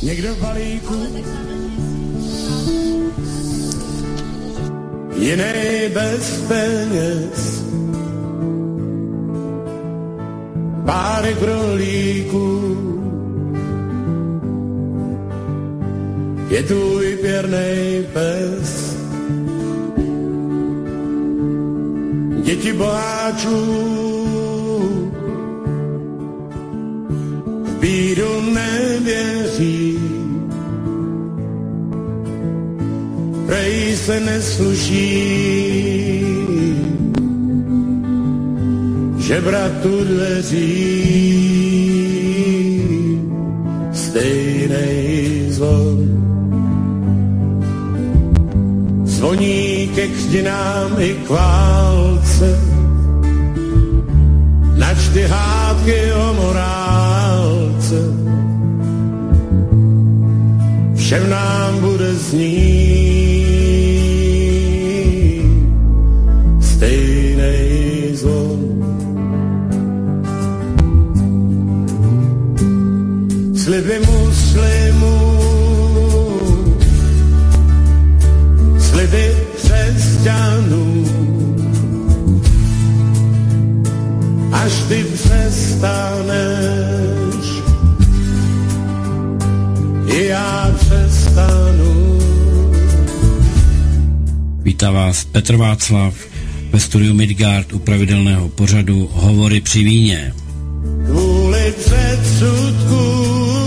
někdo v balíku, jiný bez peněz, párek rohlíků, je tvůj pěrnej pes. Děti boháčů v bídu nevěří, prej se nesluší žebratu dveří, stejnej zvon zvoní ke křtinám i k válce, načty hádky o morálce, všem nám bude znít stejnej zvon. Sliby muslimů, sliby křesťanů, až ty přestaneš, i já přestanu. Vítá vás Petr Václav ve studiu Midgard u pravidelného pořadu Hovory při víně. Kvůli předsudku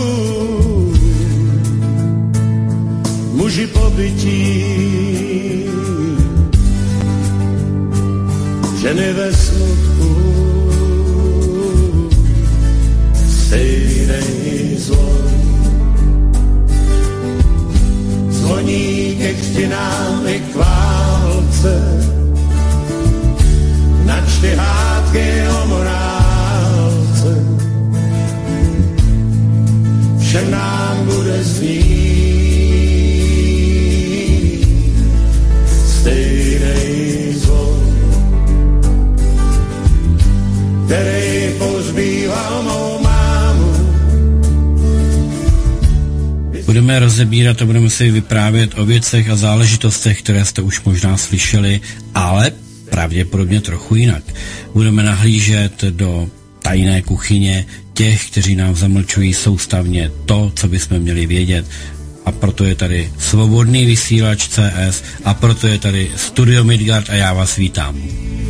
muži pobytí, ženy ve smutku, stejnej zvon zvoní ke křtinám i k válce, načty hádky o morálce, všem nám bude znít stejnej zvon, který pozbýval mou mámu. Budeme rozebírat a budeme si vyprávět o věcech a záležitostech, které jste už možná slyšeli, ale pravděpodobně trochu jinak. Budeme nahlížet do tajné kuchyně těch, kteří nám zamlčují soustavně to, co bychom měli vědět. A proto je tady Svobodný vysílač CS a proto je tady Studio Midgard a já vás vítám.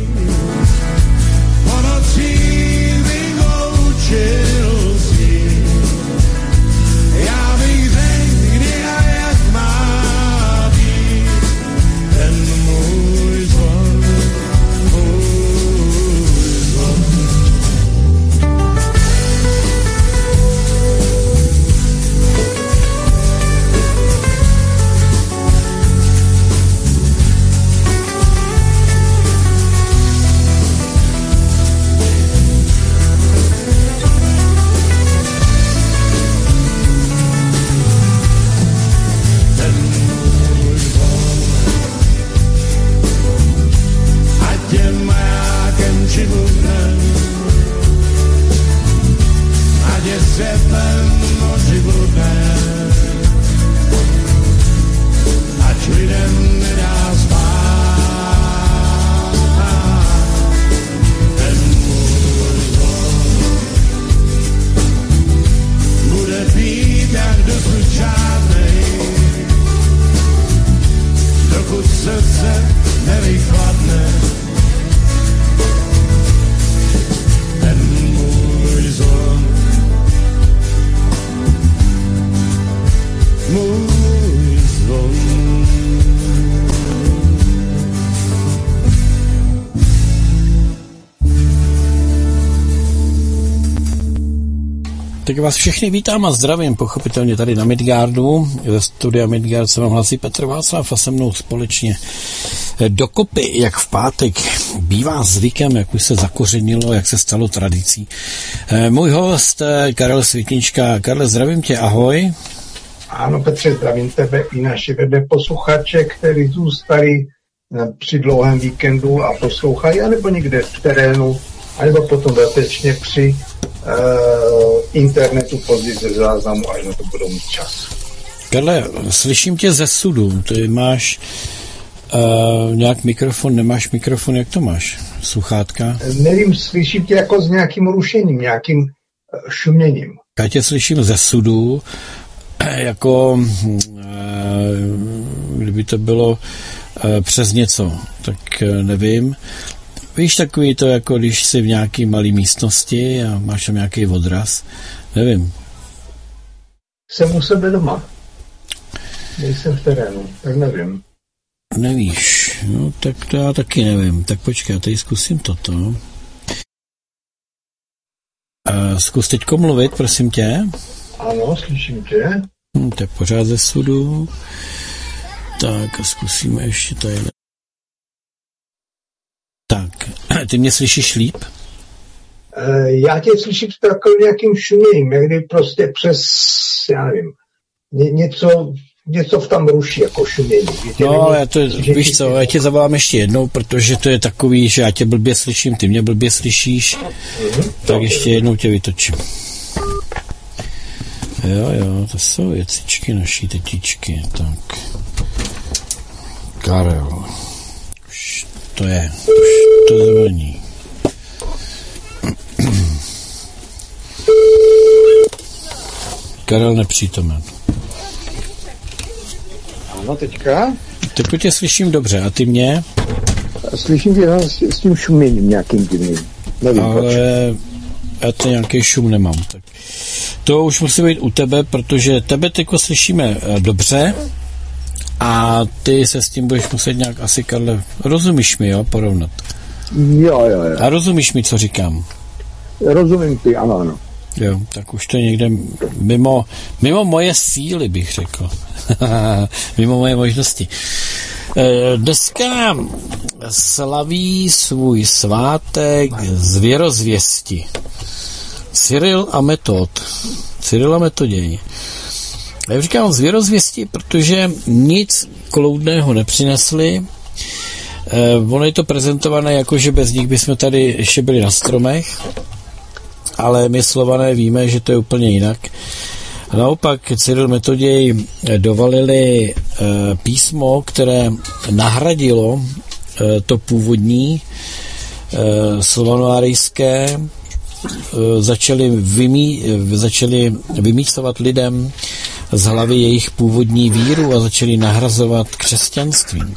Tak vás všechny vítám a zdravím, pochopitelně tady na Midgardu. Ze studia Midgard se vám hlasí Petr Václav a se mnou společně dokopy, jak v pátek bývá zvykem, jak už se zakořenilo, jak se stalo tradicí. Můj host Karel Světnička. Karle, zdravím tě, ahoj. Ano, Petře, zdravím tebe i naše posluchače, kteří zůstali při dlouhém víkendu a poslouchají, anebo někde v terénu anebo potom dodatečně při internetu později ze záznamu, až na to budou mít čas. Karle, slyším tě ze sudu. Ty máš nějak mikrofon, nemáš mikrofon, jak to máš? Sluchátka? Nevím, slyším tě jako s nějakým rušením, nějakým šuměním. Já tě slyším ze sudu, jako kdyby to bylo přes něco, tak nevím. Víš, takový to, jako když jsi v nějaké malé místnosti a máš tam nějaký odraz, nevím. Jsem u sebe doma. Nejsem v terénu, tak nevím. Nevíš, no tak to já taky nevím. Tak počkej, já tady zkusím toto. Zkus teďko mluvit, prosím tě. Ano, slyším tě. To je pořád ze sudu. Tak a zkusíme ještě tady. Tak, ty mě slyšíš líp? Já tě slyším s takovým nějakým šuměním, někdy prostě přes, já nevím, něco v tam ruší, jako šumění. No, ale víš co, já tě zavolám ještě jednou, protože to je takový, že já tě blbě slyším, ty mě blbě slyšíš, tak ještě jednou tě vytočím. Jo, to jsou věcičky naší tetičky, tak. Karel, už to zvoní. Karel nepřítomen. Ano, teďka? Teď tě slyším dobře, a ty mě? Slyším tě s tím šuměním nějakým divným. Nevím, ale proč. Já to nějaký šum nemám. Tak. To už musí být u tebe, protože tebe teďko slyšíme dobře a ty se s tím budeš muset nějak asi, Karle, rozumíš mi, jo, porovnat? Jo. A rozumíš mi, co říkám? Rozumím ty, ano. Jo, tak už to je někde mimo moje síly, bych řekl. Mimo moje možnosti. Dneska slaví svůj svátek z věrozvěsti. Cyril a Metoděj. Já říkám z věrozvěsti, protože nic kloudného nepřinesli. Ono je to prezentované jako, že bez nich bychom tady ještě byli na stromech, ale my Slované víme, že to je úplně jinak. A naopak Cyril Metoděj dovalili písmo, které nahradilo to původní slovanoárijské, začali vymýcovat lidem z hlavy jejich původní víru a začali nahrazovat křesťanstvím.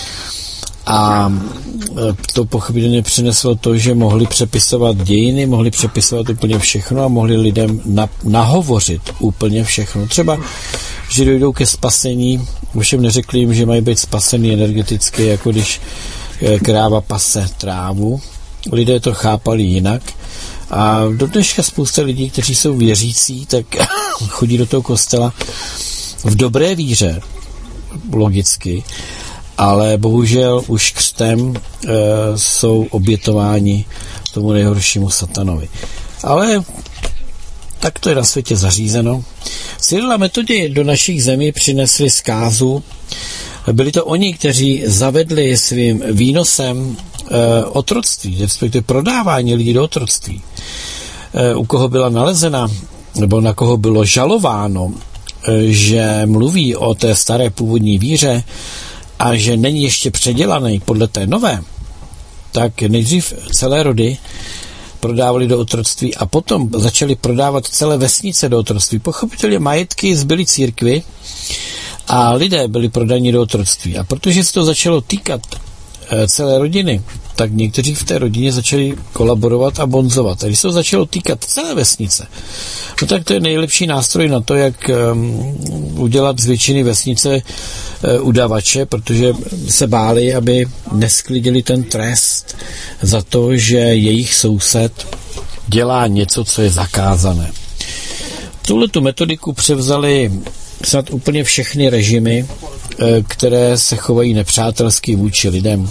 A to pochopitelně přineslo to, že mohli přepisovat dějiny, mohli přepisovat úplně všechno a mohli lidem nahovořit úplně všechno. Třeba, že dojdou ke spasení, ovšem neřekli jim, že mají být spasený energeticky, jako když kráva pase trávu. Lidé to chápali jinak. A do dneška spousta lidí, kteří jsou věřící, tak chodí do toho kostela v dobré víře, logicky, ale bohužel už křtem jsou obětováni tomu nejhoršímu satanovi. Ale tak to je na světě zařízeno. Cyril a Metoděj do našich zemí přinesli zkázu. Byli to oni, kteří zavedli svým výnosem otroctví, respektive prodávání lidí do otroctví. U koho byla nalezena, nebo na koho bylo žalováno, že mluví o té staré původní víře a že není ještě předělaný podle té nové, tak nejdřív celé rody prodávali do otroctví a potom začali prodávat celé vesnice do otroctví. Pochopitelně majetky zbyly církvi a lidé byli prodáni do otroctví. A protože se to začalo týkat celé rodiny, tak někteří v té rodině začali kolaborovat a bonzovat. A když se to začalo týkat celé vesnice, no tak to je nejlepší nástroj na to, jak udělat z většiny vesnice udavače, protože se báli, aby nesklidili ten trest za to, že jejich soused dělá něco, co je zakázané. Tuhletu metodiku převzali snad úplně všechny režimy, které se chovají nepřátelsky vůči lidem.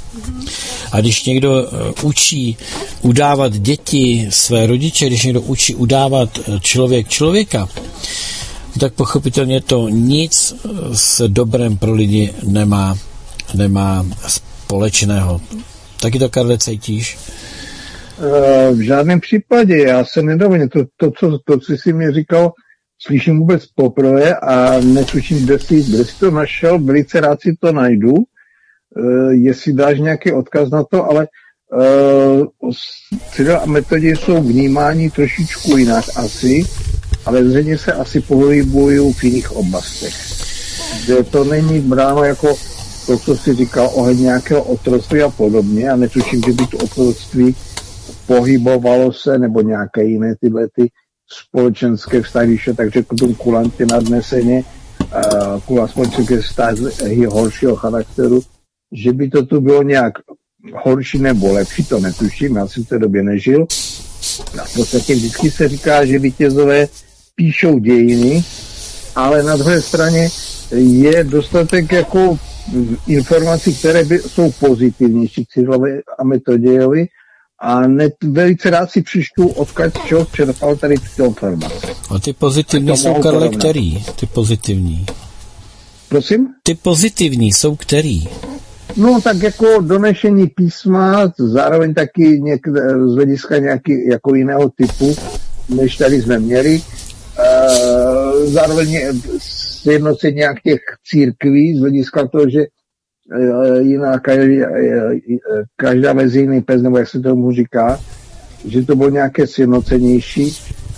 A když někdo učí udávat děti své rodiče, když někdo učí udávat člověka, tak pochopitelně to nic s dobrem pro lidi nemá společného. Taky to, Karle, cítíš? V žádném případě, já se nedovolím. To, co jsi mi říkal, slyším vůbec poprvé a netuším, kde jsi to našel, velice rád si to najdu, jestli dáš nějaký odkaz na to, ale Cyril a Metoděj jsou vnímání trošičku jinak asi, ale zřejmě se asi pohybují v jiných oblastech. Kde to není bráno jako to, co jsi říkal ohledně nějakého otroctví a podobně, a netuším, že by to otroctví pohybovalo se, nebo nějaké jiné tyhle ty společenské vztahy, když je tak řekl tomu kulantě nadneseně, společenské vztahy horšího charakteru, že by to tu bylo nějak horší nebo lepší, to netuším, já jsem v té době nežil. A v podstatě vždycky se říká, že vítězové píšou dějiny, ale na druhé straně je dostatek jako informací, které jsou pozitivnější Cyrilovi a Metodějovi, a velice rád si přečtu, odkud čeho čerpal tady tyto informace. A ty pozitivní jsou, Karle, který? Ty pozitivní. Prosím? Ty pozitivní jsou který? No tak jako donešení písma, zároveň taky z hlediska nějaký jako jiného typu, než tady jsme měli. Zároveň sjednocení nějak těch církví z hlediska toho, že jiná každá mezi jiný pes, nebo jak se tomu říká, že to bylo nějaké sjednocenější,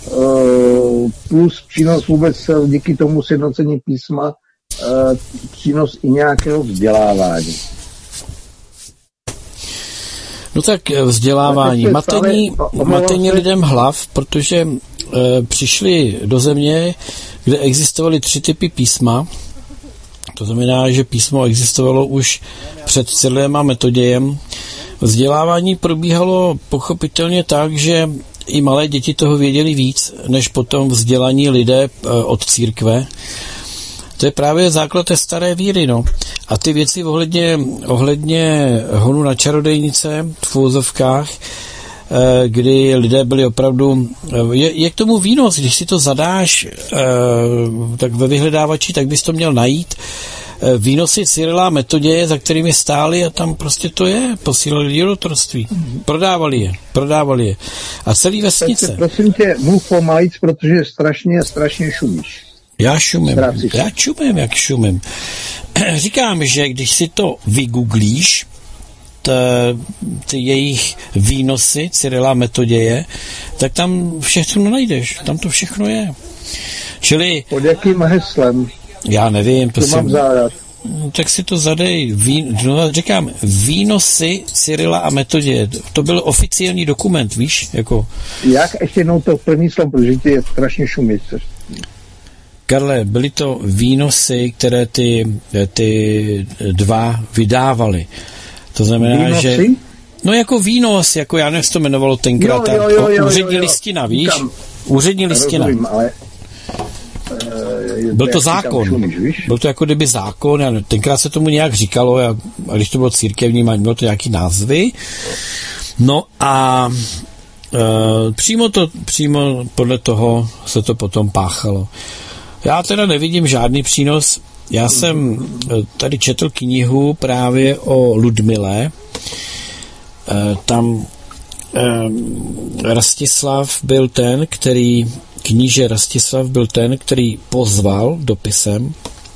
plus přínos vůbec díky tomu sjednocení písma, přínos i nějakého vzdělávání. No tak vzdělávání, matení lidem hlav, protože přišli do země, kde existovaly 3 typy písma. To znamená, že písmo existovalo už před Cyrilem a Metodějem. Vzdělávání probíhalo pochopitelně tak, že i malé děti toho věděli víc, než potom vzdělaní lidé od církve. To je právě základ té staré víry, no. A ty věci ohledně honu na čarodejnice v úvozovkách, kdy lidé byli opravdu... Je k tomu výnos, když si to zadáš tak ve vyhledávači, tak bys to měl najít. Výnosy Cyrila a Metoděje, za kterými stáli, a tam prostě to je. Posílali lidi do otroctví. Prodávali je. A celý vesnice. Tak prosím tě, mluv pomalíc, protože strašně šumíš. Já šumím, jak šumím. Říkám, že když si to vygooglíš, ty jejich výnosy Cyrila a Metoděje, tak tam všechno najdeš. Tam to všechno je. Čili... Pod jakým heslem? Já nevím. To mám zádat. Tak si to zadej. Říkám, výnosy Cyrila a Metoděje. To byl oficiální dokument, víš? Jako... Jak? Ještě jednou to první slovo, protože ti je strašně šumit. Karle, byly to výnosy, které ty dva vydávali. To znamená, výnosy? Že... No jako výnos, jako já nevím, to jmenovalo tenkrát. Úřední listina, víš? Úřední listina. Rozumím, ale... Byl to zákon. Byl to jako kdyby zákon. Tenkrát se tomu nějak říkalo, a když to bylo církevní, mělo to nějaký názvy. No a přímo podle toho se to potom páchalo. Já teda nevidím žádný přínos. Já jsem tady četl knihu právě o Ludmile. Tam kníže Rastislav byl ten, který pozval dopisem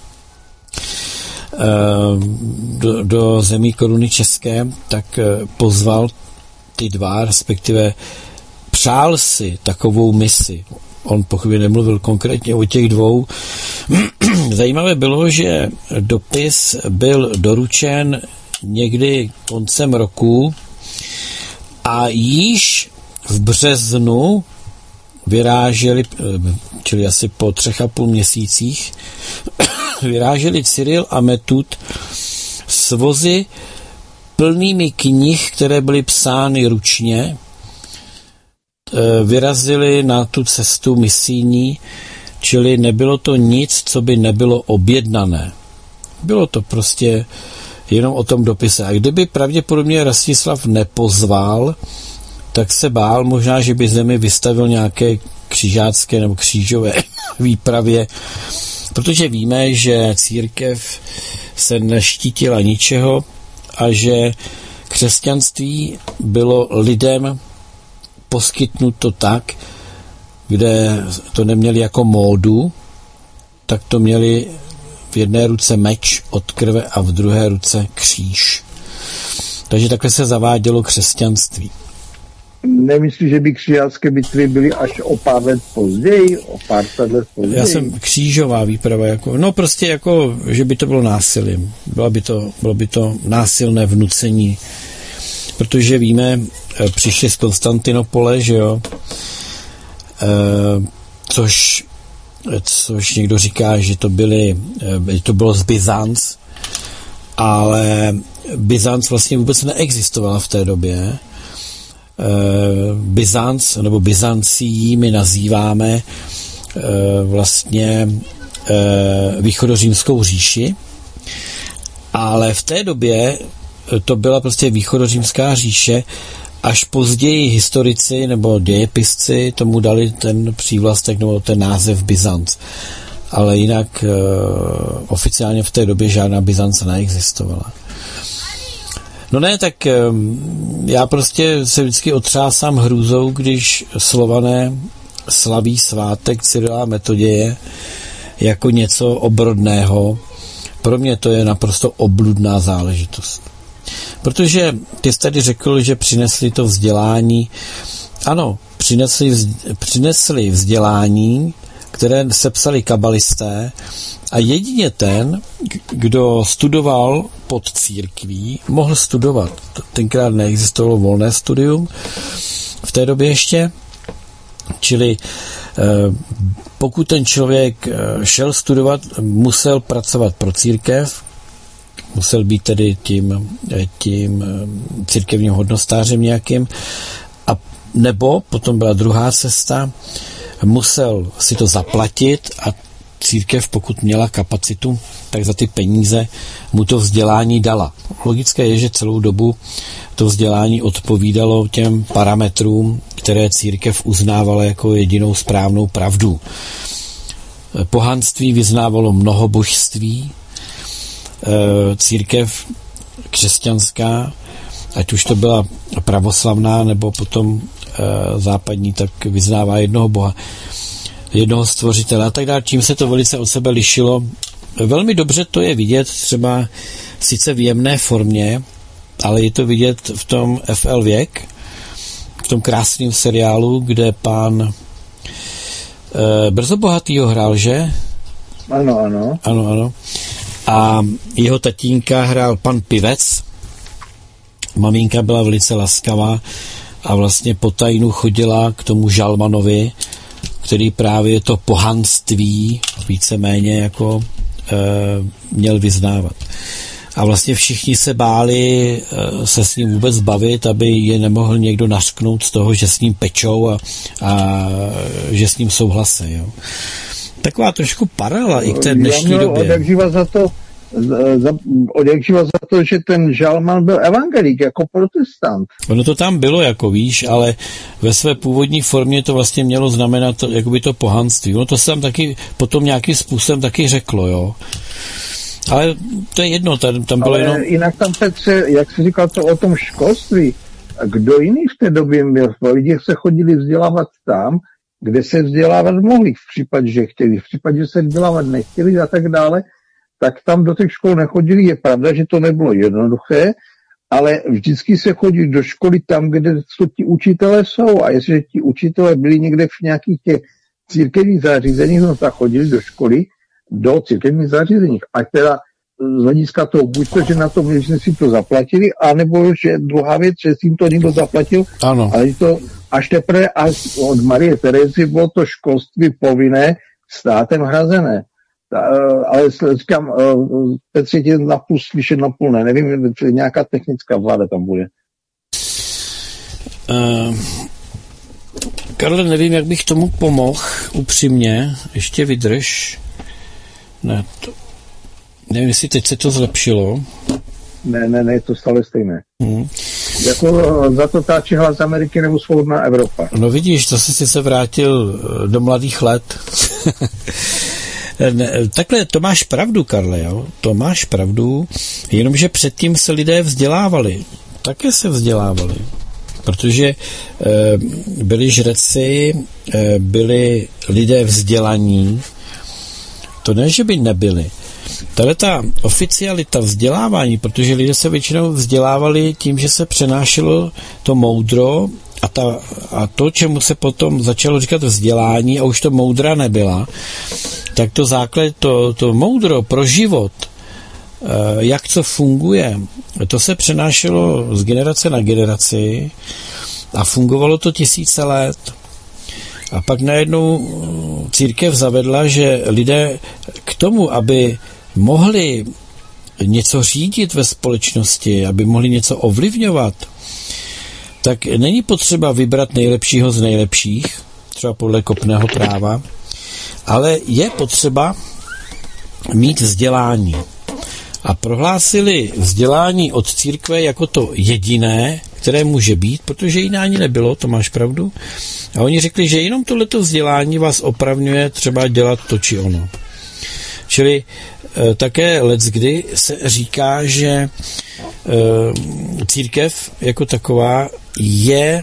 do zemí koruny české, tak pozval ty dva, respektive přál si takovou misi. On pochopně nemluvil konkrétně o těch dvou. Zajímavé bylo, že dopis byl doručen někdy koncem roku a již v březnu vyráželi, čili asi po 3,5 měsících, vyráželi Cyril a Metud s vozy plnými knih, které byly psány ručně, vyrazili na tu cestu misijní, čili nebylo to nic, co by nebylo objednané. Bylo to prostě jenom o tom dopise. A kdyby pravděpodobně Rastislav nepozval, tak se bál možná, že by zemi vystavil nějaké křižácké nebo křížové výpravě, protože víme, že církev se neštítila ničeho a že křesťanství bylo lidem poskytnuto tak, kde to neměli jako módu, tak to měli v jedné ruce meč od krve a v druhé ruce kříž. Takže takhle se zavádělo křesťanství. Nemyslíš, že by křižácké bitvy byly až o pár let později, o pár let později? Já jsem křížová výprava, prostě že by to bylo násilím. Bylo by to násilné vnucení, protože víme, přišli z Konstantinopole, že jo, což někdo říká, že to bylo z Byzanc, ale Byzanc vlastně vůbec neexistovala v té době. Byzanc nebo Byzancií my nazýváme vlastně východořímskou říši, ale v té době to byla prostě východořímská říše, až později historici nebo dějepisci tomu dali ten přívlastek nebo ten název Byzanc. Ale jinak oficiálně v té době žádná Byzance neexistovala. No ne, tak já prostě se vždycky otřásám hrůzou, když Slované slaví svátek Cyrila a Metoděje jako něco obrodného. Pro mě to je naprosto obludná záležitost. Protože ty jsi tady řekl, že přinesli to vzdělání. Ano, přinesli vzdělání, které sepsali kabalisté, a jedině ten, kdo studoval pod církví, mohl studovat. Tenkrát neexistovalo volné studium v té době ještě, čili pokud ten člověk šel studovat, musel pracovat pro církev, musel být tedy tím církevním hodnostářem nějakým, a nebo potom byla druhá cesta, musel si to zaplatit a církev, pokud měla kapacitu, tak za ty peníze mu to vzdělání dala. Logické je, že celou dobu to vzdělání odpovídalo těm parametrům, které církev uznávala jako jedinou správnou pravdu. Pohanství vyznávalo mnohobožství, církev křesťanská, ať už to byla pravoslavná nebo potom západní, tak vyznává jednoho boha, jednoho stvořitele a tak dále, čím se to velice od sebe lišilo. Velmi dobře to je vidět třeba sice v jemné formě, ale je to vidět v tom FL Věk, v tom krásném seriálu, kde pán Brzo Bohatýho hrál, že? Ano. A jeho tatínka hrál pan Pivec. Maminka byla velice laskavá a vlastně po tajnu chodila k tomu žalmanovi, který právě to pohanství víceméně jako měl vyznávat. A vlastně všichni se báli se s ním vůbec bavit, aby je nemohl někdo nařknout z toho, že s ním pečou a že s ním souhlasí. Jo. Taková trošku paralela i k té dnešní době. Odjakživa za to, že ten žalman byl evangelík, jako protestant. Ono to tam bylo, jako víš, ale ve své původní formě to vlastně mělo znamenat jakoby to pohanství. Ono to se tam taky potom nějakým způsobem taky řeklo, jo. Ale to je jedno, tam bylo jenom... Jinak tam Petře, jak jsi říkal to o tom školství, kdo jiný v té době byl? Lidi se chodili vzdělávat tam, kde se vzdělávat mohli, v případě, že chtěli, v případě, že se vzdělávat nechtěli a tak dále, tak tam do těch škol nechodili. Je pravda, že to nebylo jednoduché, ale vždycky se chodí do školy tam, kde ti učitelé jsou. A jestliže ti učitelé byli někde v nějakých těch církevních zařízeních, no tak chodili do školy, do církevních zařízeních. A teda z hlediska toho, buď to, že na to že si to zaplatili, anebo že druhá věc, že si jim to někdo zaplatil, ano. Ale to až teprve od Marie Terezy bylo to školství povinné, státem hrazené. Ale říkám, Petře tě napůl slyšet, napůl ne. Nevím, nějaká technická vláda tam bude. Karle, nevím, jak bych tomu pomohl upřímně. Ještě vydrž. Ne, nevím, jestli teď se to zlepšilo. Ne, to stále stejné. Jako za to táčí Hlas Ameriky nebo Svobodná Evropa. No vidíš, to jsi se vrátil do mladých let. Takhle, to máš pravdu, Karle, jo? To máš pravdu, jenomže předtím se lidé vzdělávali. Také se vzdělávali. protože byli žreci, byli lidé vzdělaní, to ne, že by nebyli. Tahle ta oficialita vzdělávání, protože lidé se většinou vzdělávali tím, že se přenášelo to moudro a to, čemu se potom začalo říkat vzdělání a už to moudra nebyla, tak to základ, to moudro pro život, jak co funguje, to se přenášelo z generace na generaci a fungovalo to tisíce let. A pak najednou církev zavedla, že lidé k tomu, aby mohli něco řídit ve společnosti, aby mohli něco ovlivňovat, tak není potřeba vybrat nejlepšího z nejlepších, třeba podle kopného práva, ale je potřeba mít vzdělání. A prohlásili vzdělání od církve jako to jediné, které může být, protože jiná ani nebylo, to máš pravdu. A oni řekli, že jenom tohleto vzdělání vás opravňuje třeba dělat to či ono. Čili také leckdy se říká, že církev jako taková je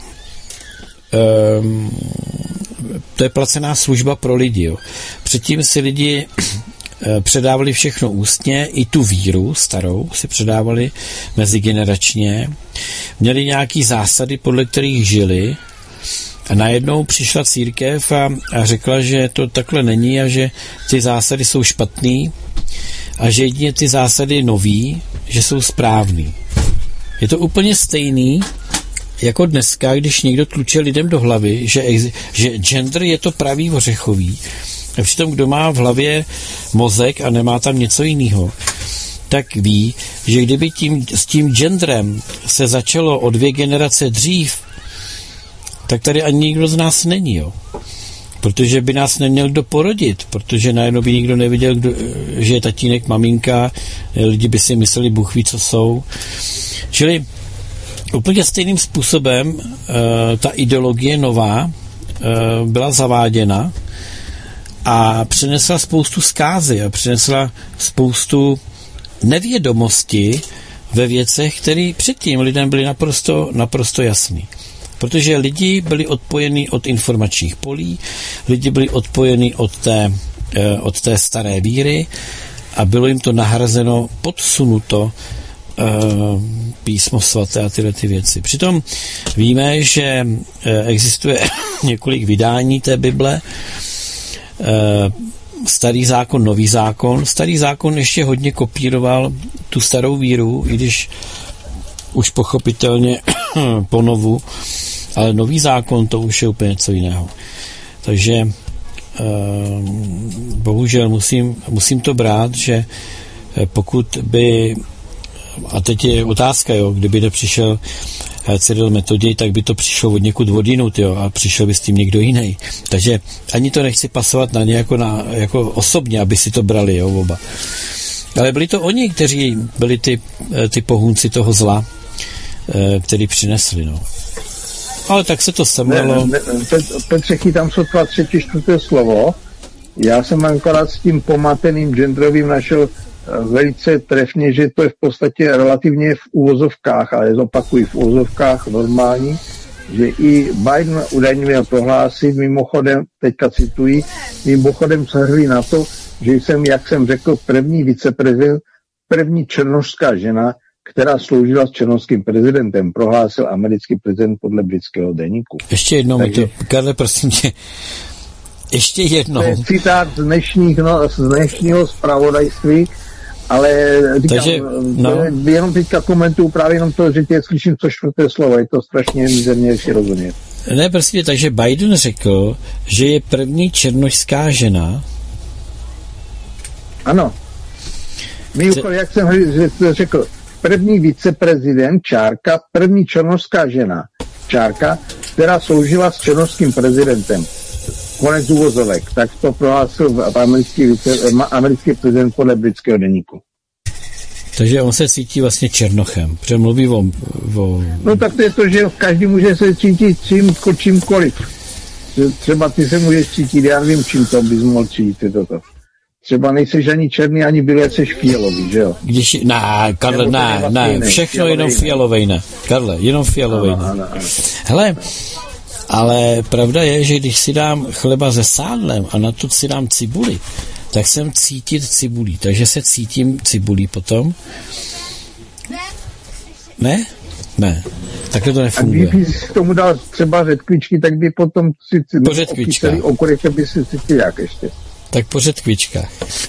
to je placená služba pro lidi. Jo. Předtím si lidi předávali všechno ústně, i tu víru starou si předávali mezigeneračně, měli nějaký zásady, podle kterých žili a najednou přišla církev a řekla, že to takhle není a že ty zásady jsou špatný a že jedině ty zásady nový, že jsou správný. Je to úplně stejný jako dneska, když někdo tluče lidem do hlavy, že gender je to pravý ořechový. A přitom, kdo má v hlavě mozek a nemá tam něco jiného, tak ví, že kdyby s tím genderem se začalo o 2 generace dřív, tak tady ani nikdo z nás není, jo. Protože by nás neměl kdo porodit, protože najednou by nikdo neviděl, že je tatínek, maminka, lidi by si mysleli, Bůh ví, co jsou. Čili úplně stejným způsobem ta ideologie nová byla zaváděna a přinesla spoustu zkázy a přinesla spoustu nevědomosti ve věcech, které předtím lidem byly naprosto jasný. Protože lidi byli odpojeni od informačních polí, lidi byli odpojeni od té staré víry a bylo jim to nahrazeno, podsunuto písmo svaté a tyhle ty věci. Přitom víme, že existuje několik vydání té Bible, Starý zákon, Nový zákon. Starý zákon ještě hodně kopíroval tu starou víru, i když už pochopitelně ponovu, ale Nový zákon to už je úplně něco jiného. Takže bohužel musím to brát, že pokud by, a teď je otázka, jo, kdyby nepřišel Cyril Metoděj, tak by to přišlo od někud odinut, jo, a přišel by s tím někdo jiný. Takže ani to nechci pasovat na ně jako osobně, aby si to brali, jo, oba. Ale byli to oni, kteří byli ty pohůnci toho zla, který přinesli, no. Ale tak se to semlelo. Petře, chytám sotva 3., 4. slovo. Já jsem akorát s tím pomateným genderovým našel velice trefně, že to je v podstatě relativně v úvozovkách, ale zopakuji v úvozovkách normální, že i Biden údajně měl prohlásit, mimochodem, teďka cituji, mimochodem se hrli na to, že jsem, jak jsem řekl, první viceprezident, první černošská žena, která sloužila s černošským prezidentem, prohlásil americký prezident podle britského deníku. Ještě jednou, Karle, prosím tě, ještě jednou. To je citát z dnešního zpravodajství, ale říkám, jenom teďka komentuju právě jenom to, že tě slyším co 4. slovo, je to strašně mizerně si rozumět. Ne, prostě, takže Biden řekl, že je první černošská žena. Ano. Jak jsem řekl, první viceprezident, čárka, první černošská žena, čárka, která sloužila s černošským prezidentem. Konec uvozovek. Tak to prohlásil americký prezident podle britského deníku. Takže on se cítí vlastně černochem. Přemluví o... No tak to je to, že každý může se cítit čímkoliv. Třeba ty se můžeš cítit, já nevím, čím to bys mohl cítit toto. třeba nejseš ani černý, ani bílý, jsi fialový, že jo? Karle, ne, všechno jenom fialovej, ne. Karle, jenom fialovej, ne. Hele, ale pravda je, že když si dám chleba se sádlem a na to si dám cibuli, tak jsem cítit cibulí, takže se cítím cibulí potom. Ne? Ne. Takhle to nefunguje. A kdyby si k tomu dal třeba řetkvičky, tak by potom si po řetkvičkách. okurek by si cítil jak ještě. Tak po řetkvičkách.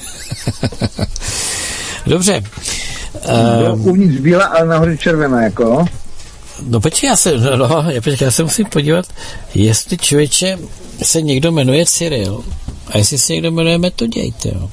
Dobře. Uvnitř bílá, ale nahoře červená, jako. No počkej, já se musím podívat, jestli člověče se někdo jmenuje Cyril a jestli se někdo jmenuje Metoděj, jo.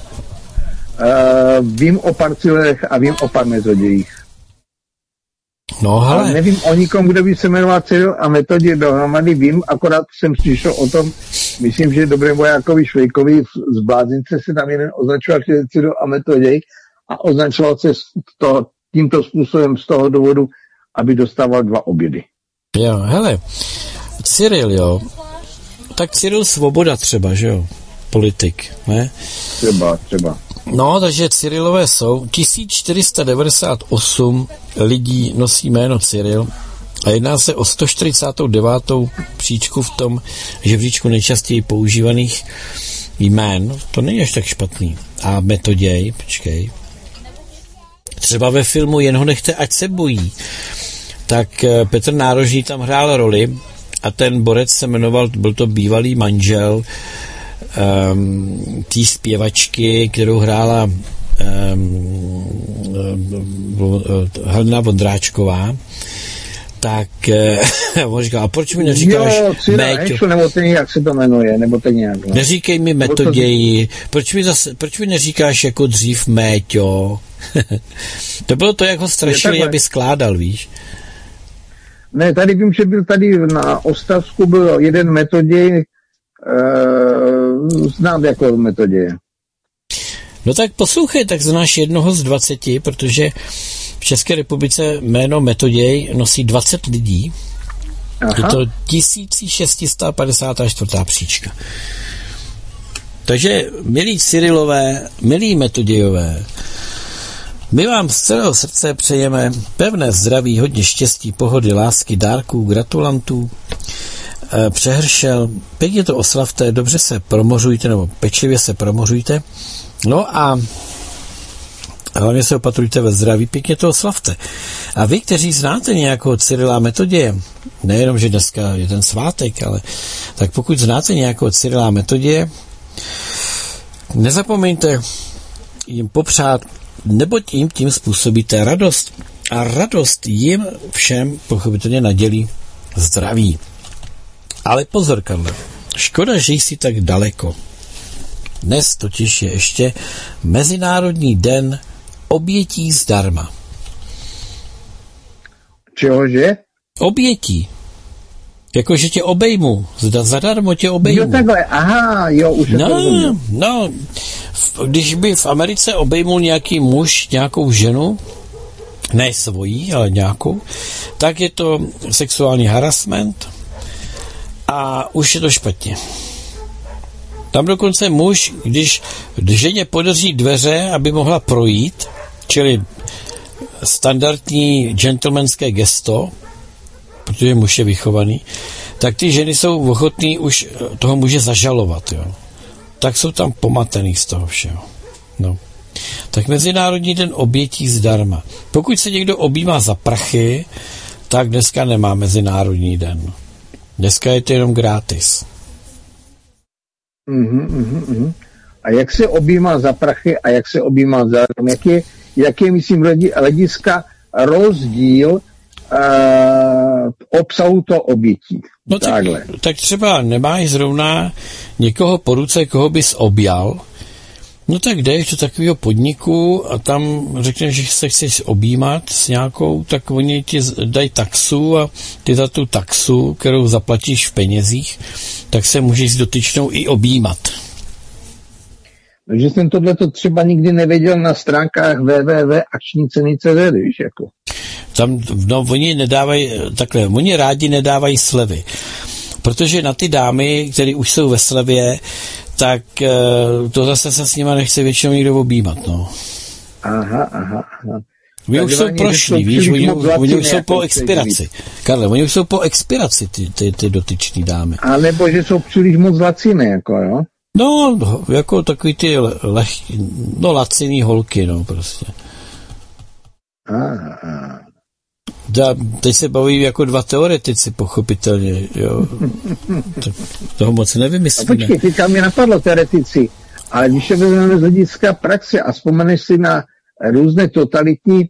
Vím o pár Cyrilech a vím o pár Metodějích. No, hele. Ale nevím o nikom, kdo by se jmenoval Cyril a Metoděj dohromady, vím, akorát jsem slyšel o tom, myslím, že dobré vojákovi Švejkovi z Blázince se tam jeden označoval, že Cyril a Metoděj a označoval se tímto způsobem z toho důvodu, aby dostával 2 obědy. Jo, hele, Cyril, jo, tak Cyril Svoboda třeba, že jo, politik, ne? Třeba. No, takže Cyrilové jsou, 1498 lidí nosí jméno Cyril a jedná se o 149. příčku v tom žebříčku nejčastěji používaných jmén, to není až tak špatný. A Metoděj, počkej, třeba ve filmu Jen ho nechte, ať se bojí, tak Petr Nárožný tam hrál roli a ten borec se jmenoval, byl to bývalý manžel té zpěvačky, kterou hrála Helena Vondráčková, tak on říkal, a proč mi neříkáš Méťo? Nebo ten, jak se to jmenuje, nebo ten nějak. Ne? Neříkej mi Metoději, proč mi neříkáš jako dřív Méťo? To bylo to, jak ho strašili, aby skládal, víš? Ne, tady vím, že byl tady na Ostravsku byl jeden Metoděj, znám jako Metoděje. No tak poslouchej, tak znáš jednoho z 20, protože v České republice jméno Metoděj nosí 20 lidí. Aha. Je to 1654. příčka. Takže, milí Cyrilové, milí Metodějové, my vám z celého srdce přejeme pevné zdraví, hodně štěstí, pohody, lásky, dárků, gratulantů, přehršel, pěkně to oslavte, dobře se promořujte, nebo pečlivě se promořujte, no a hlavně se opatrujte ve zdraví, pěkně to oslavte. A vy, kteří znáte nějakého Cyrila Metoděje, nejenom, že dneska je ten svátek, ale tak pokud znáte nějakého Cyrila Metoděje, nezapomeňte jim popřát, neboť jim tím způsobíte radost a radost jim všem pochopitelně nadělí zdraví. Ale pozor, Karle, škoda, že jsi tak daleko. Dnes totiž je ještě Mezinárodní den obětí zdarma. Čehože? Obětí. Jakože tě obejmu. Zadarmo tě obejmu. Jo, takhle, aha, jo, už No, když by v Americe obejmul nějaký muž, nějakou ženu, ne svojí, ale nějakou, tak je to sexuální harassment a už je to špatně. Tam dokonce muž, když ženě podrží dveře, aby mohla projít, čili standardní gentlemanské gesto, protože muž je vychovaný, tak ty ženy jsou ochotný už toho muže zažalovat, jo. Tak jsou tam pomatený z toho všeho. No. Tak Mezinárodní den obětí zdarma. Pokud se někdo objímá za prachy, tak dneska nemá Mezinárodní den. Dneska je to jenom gratis. A jak se objímá za prachy a jak se objímá za jak je myslím, hlediska rozdíl obsahu to obětí. No tak třeba nemáš zrovna někoho po ruce, koho bys objal, no tak jdeš do takového podniku a tam řekneš, že se chceš objímat s nějakou, tak oni ti dají taxu a ty za tu taxu, kterou zaplatíš v penězích, tak se můžeš s dotyčnou i objímat. Takže jsem tohleto třeba nikdy nevěděl na stránkách www.akčniceny.cz, víš, jako. Tam, no, oni nedávají, takhle, oni rádi nedávají slevy, protože na ty dámy, které už jsou ve slevě, tak to zase se s nima nechce většinou nikdo objímat, no. Aha. Oni už jsou prošli, víš, oni už jsou po expiraci. Karle, oni už jsou po expiraci, ty dotyční dámy. A nebo, že jsou příliš moc laciné, jako, jo? No, jako takový ty laciný holky, no, prostě. Teď se baví jako dva teoretici, pochopitelně, jo. Tak toho moc nevymyslíme. Počkej, teďka mě napadlo teoretici, ale když se vezmeme z hlediska praxe a vzpomeneš si na různé totalitní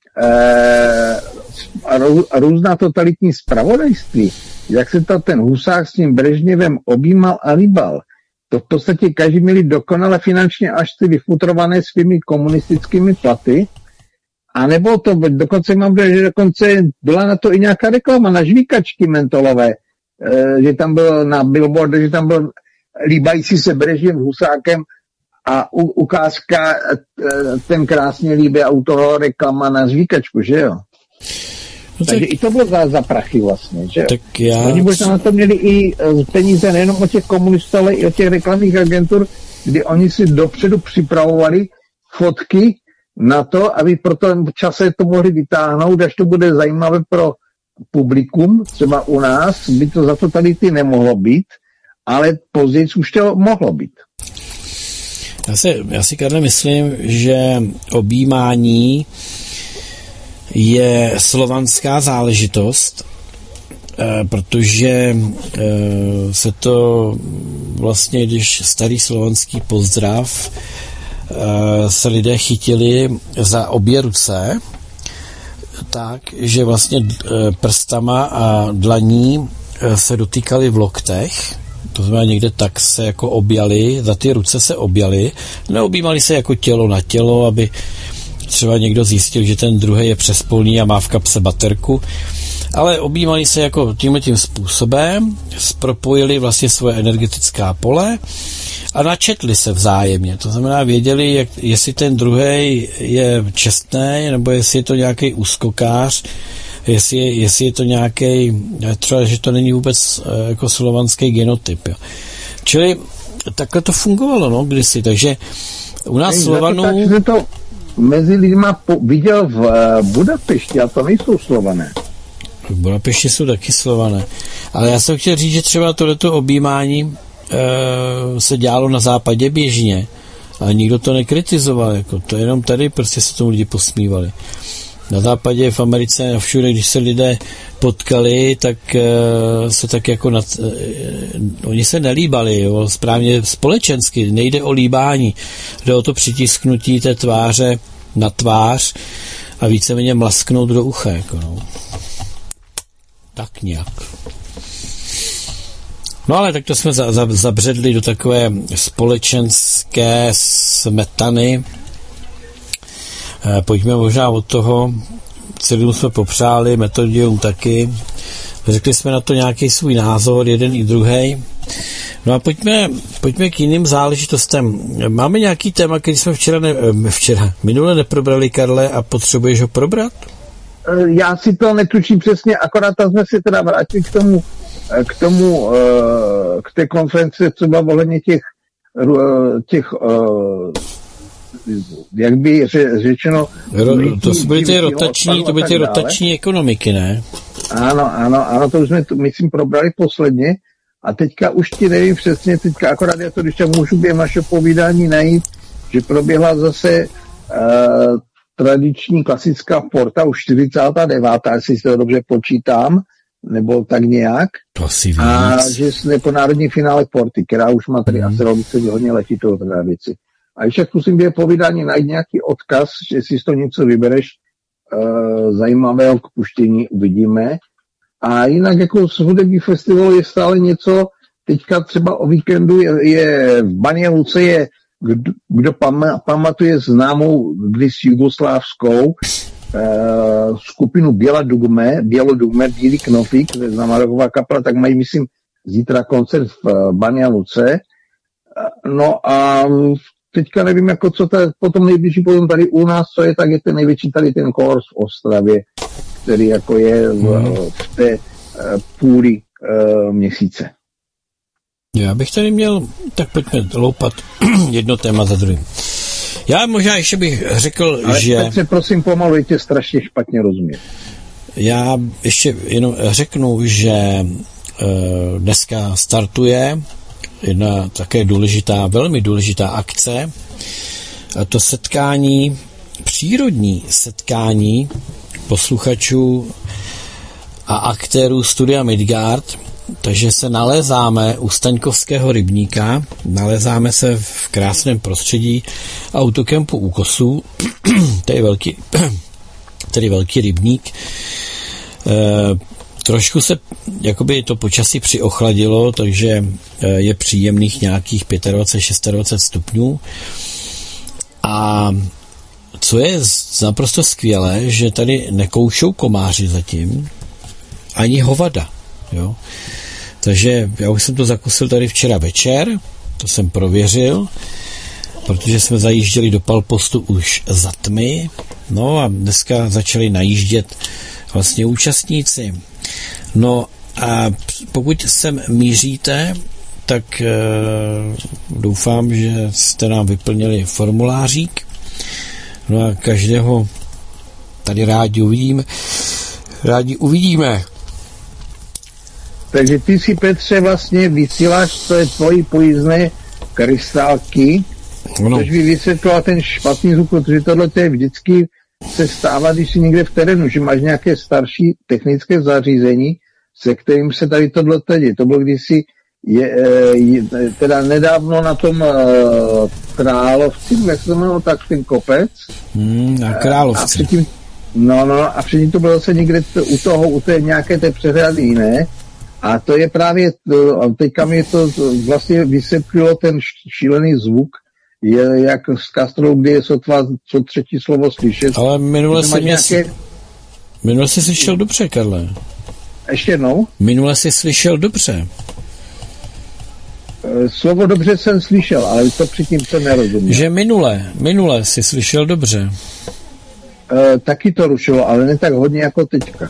různá totalitní zpravodajství, jak se ten Husák s tím Brežněvem objímal a líbal. To v podstatě každý měli dokonale finančně až ty vyfutrované svými komunistickými platy. A nebo to, dokonce mám, že dokonce byla na to i nějaká reklama na žvíkačky mentolové, že tam byl na billboard, že tam byl líbající se Brežněv Husákem a ukázka ten krásně líbí a u toho reklama na žvíkačku, že jo? No takže i to bylo za prachy vlastně, že jo? Oni možná na to měli i peníze nejenom od těch komunistů, ale i od těch reklamních agentur, kdy oni si dopředu připravovali fotky na to, aby pro ten čase to mohli vytáhnout, až to bude zajímavé pro publikum, třeba u nás by to za totality nemohlo být, ale později už to mohlo být. Já si, Karle, myslím, že objímání je slovanská záležitost, protože se to vlastně, když starý slovanský pozdrav se lidé chytili za obě ruce, tak, že vlastně prstama a dlaní se dotýkali v loktech, to znamená někde tak se jako objali, za ty ruce se objali, neobjímali se jako tělo na tělo, aby třeba někdo zjistil, že ten druhý je přespolný a má v kapse baterku, ale objímali se jako tímhletím způsobem, propojili vlastně svoje energetická pole a načetli se vzájemně. To znamená, věděli, jestli ten druhý je čestný, nebo jestli je to nějaký úskokář, jestli je to nějaký, třeba, že to není vůbec jako slovanský genotyp. Jo. Čili takhle to fungovalo, no, kdysi. Takže u nás Slovanů... Takže to mezi lidma viděl v Budapešti, a to nejsou Slované. V Budapešti jsou taky Slované. Ale já jsem chtěl říct, že třeba tohleto objímání se dělalo na západě běžně, ale nikdo to nekritizoval. Jako to jenom tady prostě se tomu lidi posmívali. Na západě, v Americe a všude, když se lidé potkali, tak se tak jako oni se nelíbali, jo, správně společensky, nejde o líbání, jde o to přitisknutí té tváře na tvář a víceméně mlasknout do ucha, jako no. Tak nějak. No ale tak to jsme zabředli do takové společenské smetany. Pojďme možná od toho, celým jsme popřáli, Metodium taky, řekli jsme na to nějaký svůj názor, jeden i druhý. No a pojďme k jiným záležitostem. Máme nějaký téma, který jsme minule neprobrali, Karle, a potřebuješ ho probrat? Já si to netuším přesně, akorát jsme si teda vrátili k té konferenci třeba ohledně těch jak by řečeno... To byly ty rotační ekonomiky, ne? Ano, to už jsme, myslím, probrali posledně a teďka už ti nevím přesně, teďka akorát já to, když tam můžu během našeho povídání najít, že proběhla zase tradiční klasická porta, už 49. jestli si to dobře počítám, nebo tak nějak. To asi víc. A že jsme po národní finále porty, která už má tady astrologice hodně letitou tradici. A když zkusím během povídání najít nějaký odkaz, že si z toho něco vybereš zajímavého k puštění, uvidíme. A jinak jako z hudební festivalu je stále něco, teďka třeba o víkendu je v Baně Luce je, kdo pamatuje známou kdysi jugoslávskou skupinu Bělodugme, Bílý knoflík, to je známá roková kapela, tak mají, myslím, zítra koncert v Baně Luce. No a teďka nevím, jako co to je, potom nejbližší potom tady u nás, co je, tak je ten největší tady ten Kors v Ostravě, který jako je v té půli měsíce. Já bych tady měl, tak pojďme loupat jedno téma za druhým. Já možná ještě bych řekl, ale že... Ale Petře, prosím, pomalu, tě strašně špatně rozumím. Já ještě jenom řeknu, že dneska startuje jedna také důležitá, velmi důležitá akce, a to setkání, přírodní setkání posluchačů a aktérů Studia Midgard. Takže se nalézáme u Staňkovského rybníka, nalézáme se v krásném prostředí autokempu u Kosů, to je velký rybník. Trošku se jakoby to počasí přiochladilo, takže je příjemných nějakých 25-26 stupňů. A co je naprosto skvělé, že tady nekoušou komáři zatím, ani hovada. Jo? Takže já už jsem to zakusil tady včera večer, to jsem prověřil, protože jsme zajížděli do Palpostu už za tmy, no a dneska začali najíždět vlastně účastníci. No a pokud sem míříte, tak doufám, že jste nám vyplnili formulářík, no a každého tady rádi uvidíme. Takže ty si, Petře, vlastně vysíláš tvoji pojízdné krystálky, což by vysvětlila ten špatný zvuk, protože tohle je vždycky se stává, když si někde v terénu, že máš nějaké starší technické zařízení, se kterým se tady tohle děje. To bylo kdysi teda nedávno na tom Královci, jak se jmenovalo, tak ten kopec. Na Královci. A předtím to bylo zase někde u té nějaké té přehrady jiné. A to je právě, teďka mi to vlastně vysvětlilo ten šílený zvuk, je jak z Kastrou, kdy je sotva co třetí slovo slyšet. Ale minule jsi slyšel dobře, Karle. Ještě jednou? Minule jsi slyšel dobře. Slovo dobře jsem slyšel, ale to předtím jsem nerozuměl. Že minule jsi slyšel dobře. Taky to rušilo, ale ne tak hodně jako teďka.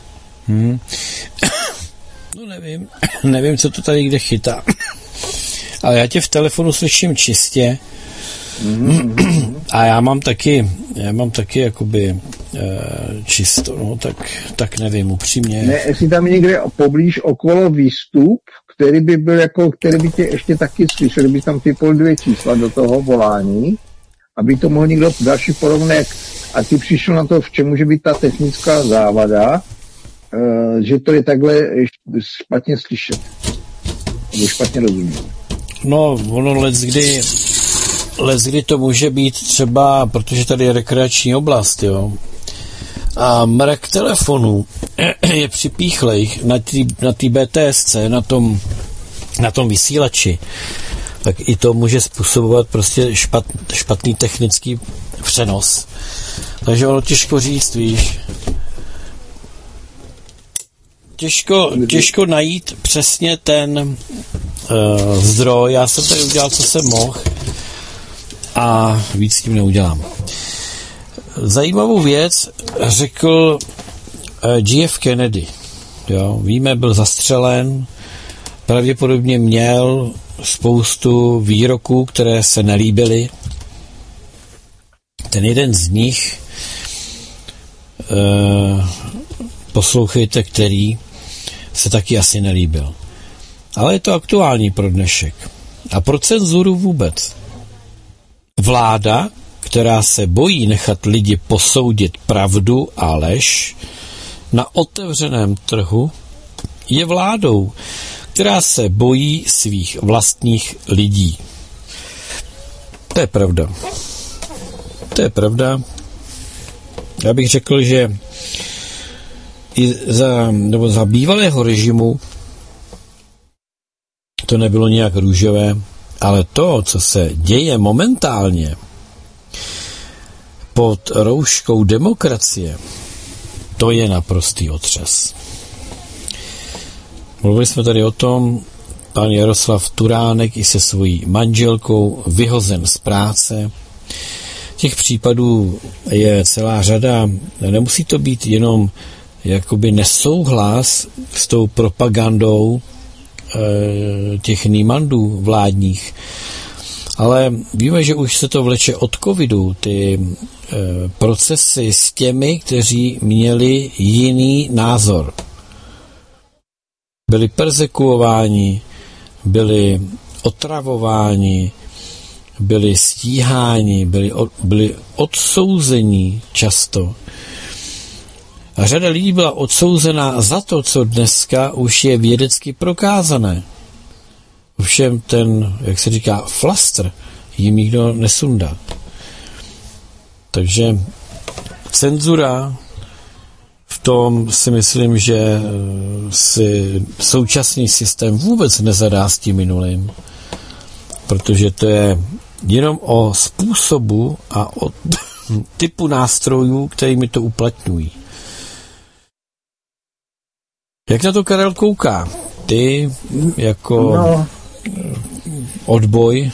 No nevím, co to tady kde chytá. Ale já tě v telefonu slyším čistě. A já mám taky jakoby čisto, no, tak nevím, upřímně. Ne, jestli tam někde poblíž okolo výstup, který by tě ještě taky slyšel, by tam typol 2 čísla do toho volání, aby to mohl někdo další porovnat, a ty přišel na to, v čem může být ta technická závada, že to je takhle špatně slyšet. Nebo špatně rozumět. No, ono leckdy to může být třeba, protože tady je rekreační oblast, jo. A mrak telefonů je připíchlej na té BTSC, na tom vysílači. Tak i to může způsobovat prostě špatný technický přenos. Takže ono těžko říct, víš. Těžko najít přesně ten zdroj. Já jsem tady udělal, co jsem mohl, a víc tím neudělám. Zajímavou věc řekl JF Kennedy. Jo, víme, byl zastřelen, pravděpodobně měl spoustu výroků, které se nelíbily. Ten jeden z nich, poslouchejte, který se taky asi nelíbil. Ale je to aktuální pro dnešek. A pro cenzuru vůbec. Vláda, která se bojí nechat lidi posoudit pravdu a lež na otevřeném trhu, je vládou, která se bojí svých vlastních lidí. To je pravda. To je pravda. Já bych řekl, že i za bývalého režimu to nebylo nějak růžové, ale to, co se děje momentálně pod rouškou demokracie, to je naprostý otřes. Mluvili jsme tady o tom, pan Jaroslav Turánek i se svojí manželkou vyhozen z práce. Těch případů je celá řada. Nemusí to být jenom jakoby nesouhlas s tou propagandou těch nímandů vládních. Ale víme, že už se to vleče od covidu, ty procesy s těmi, kteří měli jiný názor. Byli perzekuováni, byli otravováni, byli stíháni, byli odsouzeni často. A řada lidí byla odsouzena za to, co dneska už je vědecky prokázané. Ovšem ten, jak se říká, flastr jim nikdo nesundá. Takže cenzura, v tom si myslím, že si současný systém vůbec nezadá s tím minulým, protože to je jenom o způsobu a o typu nástrojů, kterými to uplatňují. Jak na to Karel kouká? Ty jako odboj?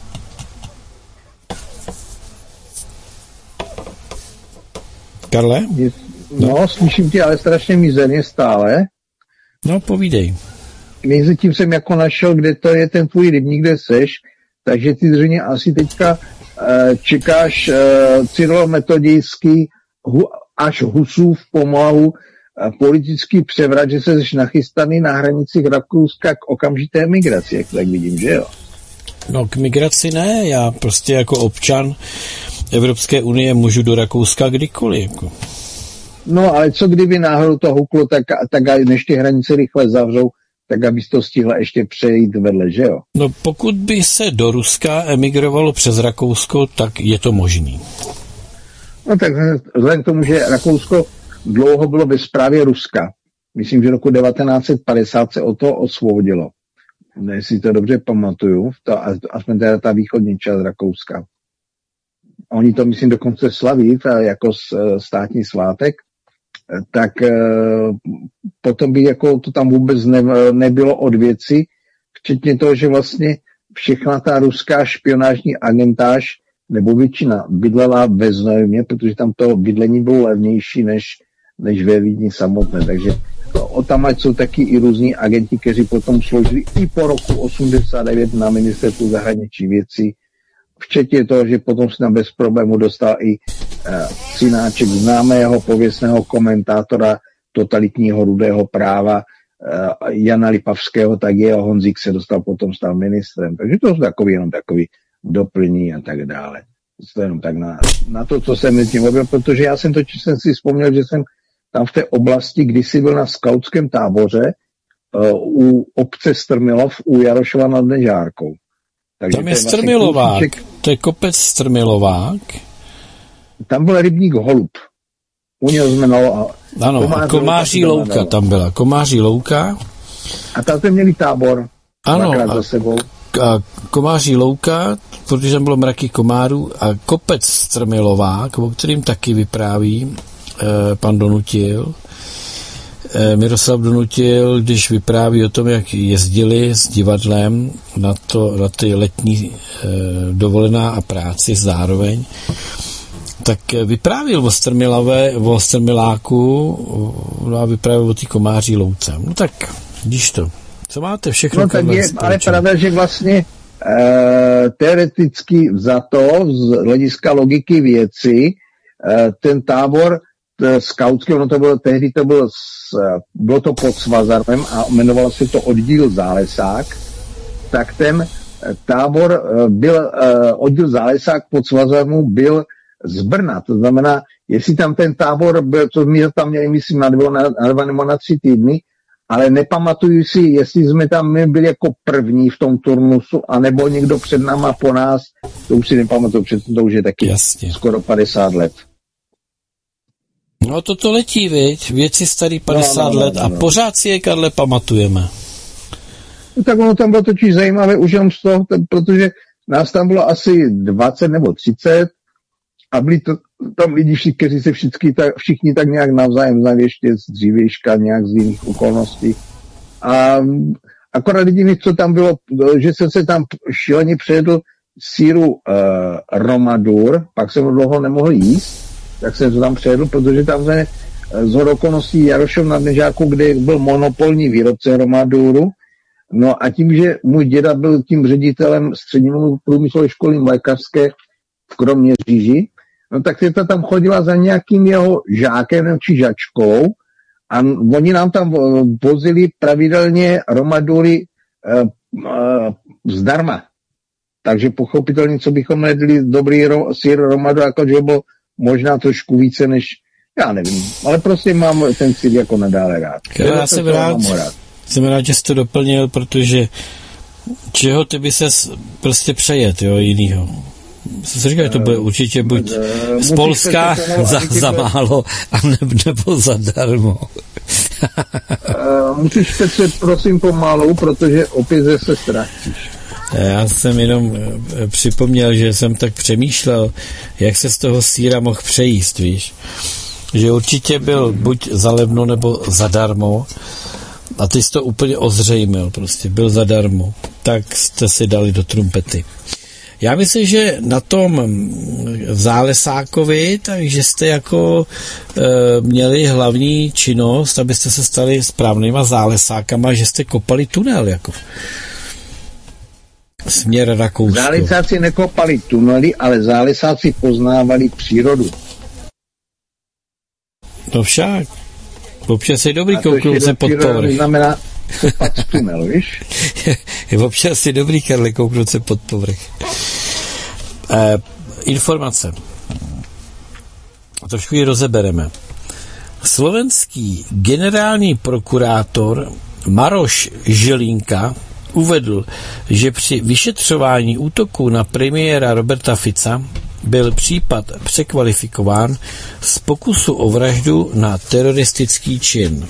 Karle? No, slyším tě, ale strašně mizerně stále. No, povídej. Mezitím jsem jako našel, kde to je ten tvůj rybník, kde seš, takže ty zřejmě asi teďka čekáš cyrilometodějský až Husův pomalu politický převrat, že se jsi nachystaný na hranicích Rakouska k okamžité migraci, jak tak vidím, že jo? No, k migraci ne, já prostě jako občan Evropské unie můžu do Rakouska kdykoliv. Jako. No, ale co kdyby náhodou to huklo, tak než ty hranice rychle zavřou, tak abys to stihla ještě přejít vedle, že jo? No, pokud by se do Ruska emigrovalo přes Rakousko, tak je to možný. No tak vzhledem k tomu, že Rakousko dlouho bylo ve správě Ruska. Myslím, že roku 1950 se o to osvobodilo. Jestli to dobře pamatuju, aspoň teda ta východní část Rakouska. Oni to, myslím, dokonce slaví jako státní svátek, tak potom by jako to tam vůbec nebylo od věci, včetně toho, že vlastně všechna ta ruská špionážní agentáž nebo většina bydlela ve Znojmě, protože tam to bydlení bylo levnější než ve Vídni samotné. Takže tam jsou taky i různí agenti, kteří potom sloužili i po roku 89 na ministerstvu zahraničí věcí, včetně toho, že potom se tam bez problému dostal i synáček známého pověstného komentátora totalitního rudého práva Jana Lipavského, tak jeho Honzík se dostal potom stal ministrem. Takže to jsou jenom takový doplní a tak dále. To jenom tak na to, co jsem s tím mluvil, protože já jsem si vzpomněl, že jsem tam v té oblasti kdysi byl na skautském táboře u obce Strmilov u Jarošova nad Nežárkou. Takže tam je Strmilovák, to je kopec Strmilovák. Tam byl rybník Holub. U něho znamenalo... Ano, Komáří louka tam byla. Komáří louka. A tam jsme měli tábor. Ano, a Komáří louka, protože tam bylo mraky komárů, a kopec Strmilovák, o kterým taky vypráví pan Donutil, Miroslav Donutil, když vypráví o tom, jak jezdili s divadlem na ty letní dovolená a práci zároveň, tak vyprávěl o Strmiláku a vyprávěl o té Komáří louce. No tak, vidíš to. Co máte všechno? No tak je, ale pravda, že vlastně teoreticky vzato, z hlediska logiky věci, ten tábor skautský, ono to bylo, tehdy to bylo to pod Svazarmem a jmenovalo se to oddíl Zálesák, tak ten tábor byl, oddíl Zálesák pod Svazarmu byl z Brna, to znamená, jestli tam ten tábor byl, co my tam měli, myslím, na 2 nebo na 3 týdny, ale nepamatuju si, jestli jsme tam my byli jako první v tom turnusu, anebo někdo před náma po nás, to už si nepamatuju, to už je taky Jasně. Skoro 50 let. No toto letí, viď? Věci starý 50 let a pořád si je, Karle, pamatujeme. No, tak ono tam bylo totiž zajímavé už jenom z toho, protože nás tam bylo asi 20 nebo 30 a byli tam lidi, kteří se všichni tak nějak navzájem znali ještě z dřívějška, nějak z jiných okolností. A akorát jediné, co tam bylo, že jsem se tam šíleně přejedl síru Romadur, pak jsem dlouho nemohl jíst, tak jsem to tam přejedl, protože tam se z okolností Jarošov nad Nežárkou, kde byl monopolní výrobce Romaduru, No a tím, že můj děda byl tím ředitelem střední průmyslové školy lékařské v Kroměříži, no tak teta tam chodila za nějakým jeho žákem či žačkou a oni nám tam vozili pravidelně romaduly zdarma. Takže pochopitelně, co bychom nedali dobrý sír romadu, jakože byl možná trošku více než, já nevím, ale prostě mám ten sír jako nadále rád. Já jsem rád, že jsi to doplnil, protože čeho ty by ses prostě přejet, jo, jinýho. Co jsi říkal, že to bude určitě buď z Polska za málo, nebo zadarmo. Musíš se prosím pomalu, protože opět se ztratíš. Já jsem jenom připomněl, že jsem tak přemýšlel, jak se z toho sýra mohl přejíst, víš. Že určitě byl buď za levno, nebo zadarmo. A ty jsi to úplně ozřejmil, prostě byl zadarmo. Tak jste si dali do trumpety. Já myslím, že na tom Zálesákovi, takže jste jako měli hlavní činnost, abyste se stali správnýma zálesákama, že jste kopali tunel, jako směr Rakouska. Zálesáci nekopali tunely, ale zálesáci poznávali přírodu. No však. Občas je dobrý kouknout se pod povrch. Znamená kopat tunel, víš? Občas je dobrý, Karle, kouknout se pod povrch. Informace. Trošku ji rozebereme. Slovenský generální prokurátor Maroš Žilinka uvedl, že při vyšetřování útoku na premiéra Roberta Fica byl případ překvalifikován z pokusu o vraždu na teroristický čin.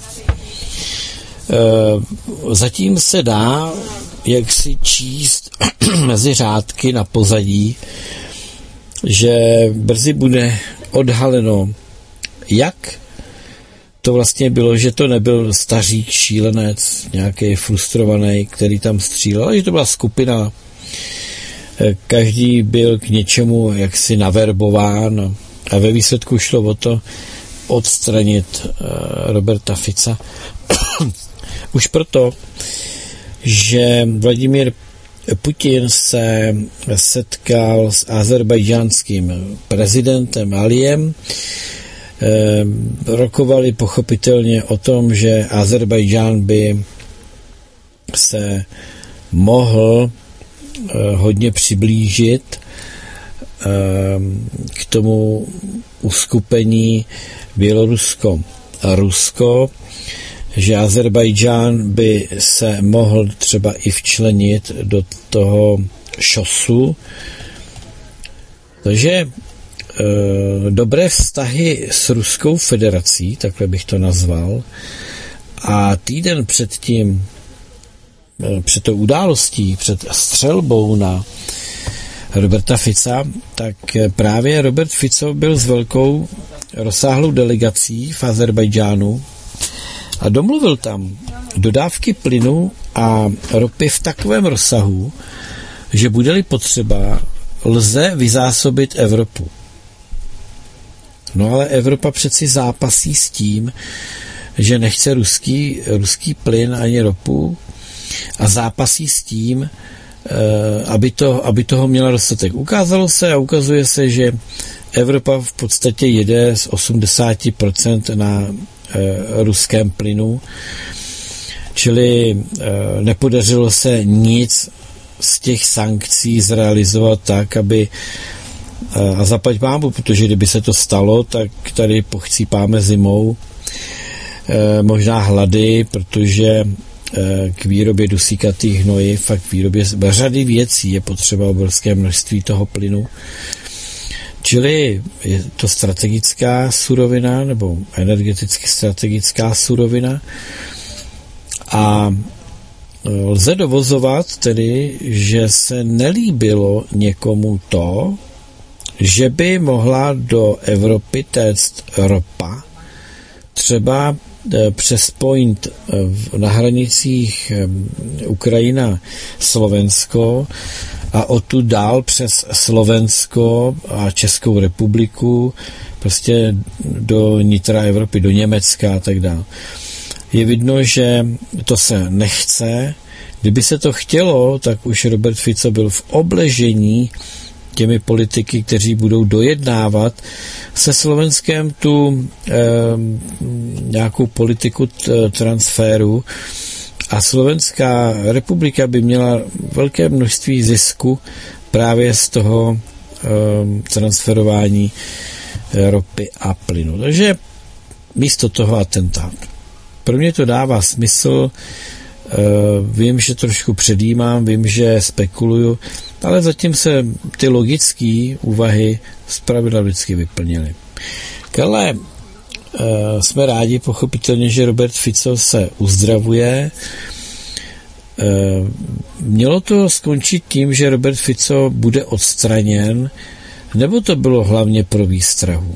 Zatím se dá jak si číst mezi řádky na pozadí, že brzy bude odhaleno, jak to vlastně bylo, že to nebyl stařík šílenec, nějaký frustrovaný, který tam střílel, ale že to byla skupina. Každý byl k něčemu jaksi naverbován a ve výsledku šlo o to odstranit Roberta Fica. Už proto, že Vladimír Putin se setkal s azerbajdžánským prezidentem Alijem. Rokovali pochopitelně o tom, že Azerbajdžán by se mohl hodně přiblížit k tomu uskupení Bělorusko a Rusko, že Azerbajdžán by se mohl třeba i včlenit do toho šosu. Takže dobré vztahy s Ruskou federací, takhle bych to nazval, a týden předtím, před tou událostí, před střelbou na Roberta Fica, tak právě Robert Fico byl s velkou rozsáhlou delegací v Azerbajdžánu a domluvil tam dodávky plynu a ropy v takovém rozsahu, že bude-li potřeba, lze vyzásobit Evropu. No ale Evropa přeci zápasí s tím, že nechce ruský plyn ani ropu a zápasí s tím, aby toho měla dostatek. Ukázalo se a ukazuje se, že Evropa v podstatě jede z 80% na ruském plynu, čili nepodařilo se nic z těch sankcí zrealizovat tak, aby a zaplať pánbu, protože kdyby se to stalo, tak tady pochcípáme zimou možná hlady, protože k výrobě dusíkatých hnojiv a k výrobě řady věcí je potřeba obrovské množství toho plynu. Čili je to strategická surovina nebo energeticky strategická surovina a lze dovozovat tedy, že se nelíbilo někomu to, že by mohla do Evropy téct ropa, třeba přes point na hranicích Ukrajina-Slovensko a odtud dál přes Slovensko a Českou republiku prostě do nitra Evropy, do Německa a tak dále. Je vidno, že to se nechce Kdyby se to chtělo, tak už Robert Fico byl v obležení těmi politiky, kteří budou dojednávat se Slovenskem tu nějakou politiku transferu a Slovenská republika by měla velké množství zisku právě z toho transferování ropy a plynu. Takže místo toho atentát. Pro mě to dává smysl, vím, že trošku předjímám, vím, že spekuluju, ale zatím se ty logické úvahy zpravidla vždycky vyplnily. Ale jsme rádi pochopitelně, že Robert Fico se uzdravuje. Mělo to skončit tím, že Robert Fico bude odstraněn, nebo to bylo hlavně pro výstrahu?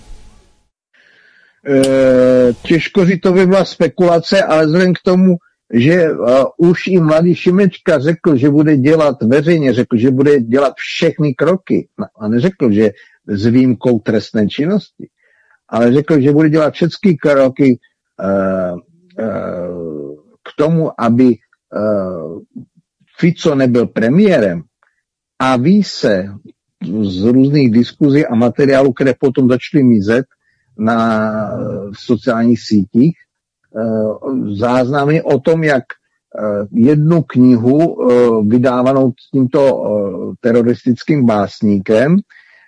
Těžko říct, to by byla spekulace, ale vzhledem k tomu, že už i mladý Šimečka řekl, že bude dělat veřejně, řekl, že bude dělat všechny kroky a neřekl, že s výjimkou trestné činnosti, ale řekl, že bude dělat všechny kroky k tomu, aby Fico nebyl premiérem a ví se z různých diskuzí a materiálů, které potom začaly mizet na sociálních sítích, záznamy o tom, jak jednu knihu vydávanou tímto teroristickým básníkem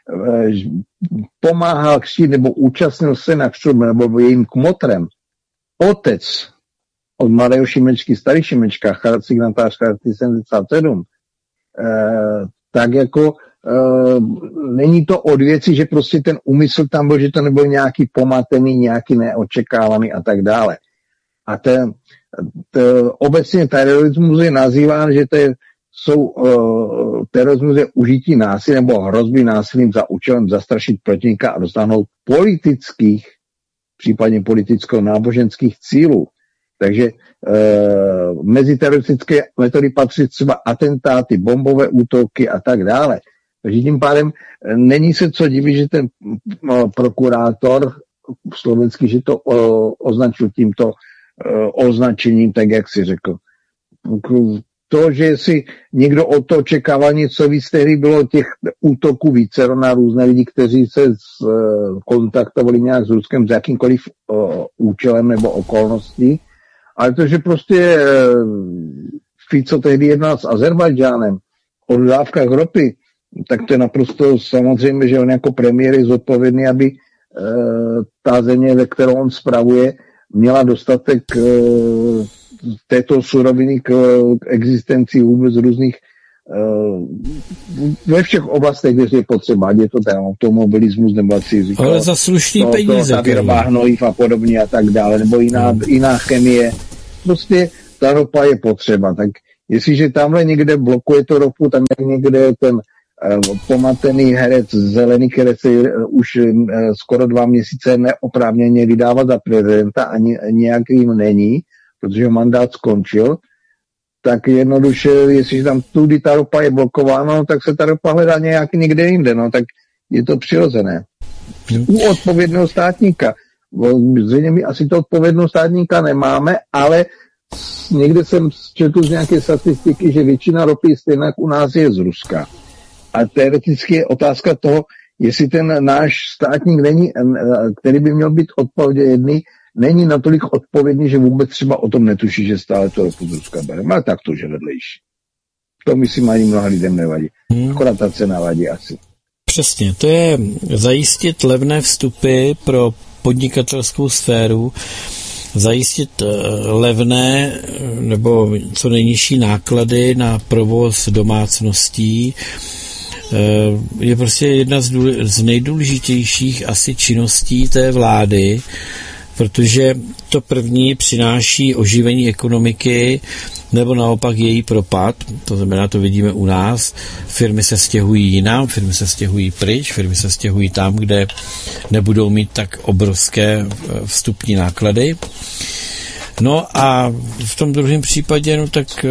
pomáhal křtít nebo účastnil se na křtu nebo jejím kmotrem otec od mladého Šimečky, starý Šimečka, signatář Charty 77, tak jako není to od věci, že prostě ten úmysl tam byl, že to nebyl nějaký pomatený, nějaký neočekávaný a tak dále. A obecně terorismus je nazýván, že terorismus je užití násilí nebo hrozby násilím za účelem zastrašit protivníka a dosáhnout politických, případně politicko-náboženských cílů. Takže mezi teroristické metody patří třeba atentáty, bombové útoky a tak dále. Takže tím pádem není se co divit, že ten prokurátor slovenský, že to označil tímto označením, tak jak si řekl. To, že si někdo o to očekával něco víc, tehdy bylo těch útoků vícero na různé lidi, kteří se kontaktovali nějak s Ruskem s jakýmkoliv účelem nebo okolností, ale to, že prostě Fico tehdy jednal s Azerbajdžánem o dodávkách ropy, tak to je naprosto samozřejmě, že on jako premiér je zodpovědný, aby ta země, ve kterou on spravuje, měla dostatek této suroviny k existenci vůbec různých ve všech oblastech, kde je potřeba, ať je to ten automobilismus, nebo si říkal, ale za slušný peníze. Ta výroba hnojiv a podobně a tak dále, nebo jiná chemie. Prostě ta ropa je potřeba. Tak jestliže tamhle někde blokuje to ropu, tak někde ten pomatený herec, zelený herec už skoro 2 měsíce neoprávněně vydává za prezidenta a nějakým není, protože mandát skončil, tak jednoduše, jestliže tam tudy ta ropa je blokována, tak se ta ropa hledá nějak někde jinde, no, tak je to přirozené. U odpovědného státníka. Zřejmě my asi to odpovědného státníka nemáme, ale někde jsem četl z nějaké statistiky, že většina ropy stejně u nás je z Ruska. A teoreticky je otázka toho, jestli ten náš státník není, který by měl být odpovědný, není natolik odpovědný, že vůbec třeba o tom netuší, že stále to ropu z Ruska bereme, ale tak to, že vedlejší. To myslím ani mnoha lidem nevadí. Akorát ta cena vadí asi. Přesně, to je zajistit levné vstupy pro podnikatelskou sféru, zajistit levné nebo co nejnižší náklady na provoz domácností, je prostě jedna z nejdůležitějších asi činností té vlády, protože to první přináší oživení ekonomiky nebo naopak její propad, to znamená, to vidíme u nás, firmy se stěhují jinam, firmy se stěhují pryč, firmy se stěhují tam, kde nebudou mít tak obrovské vstupní náklady. No a v tom druhém případě, no tak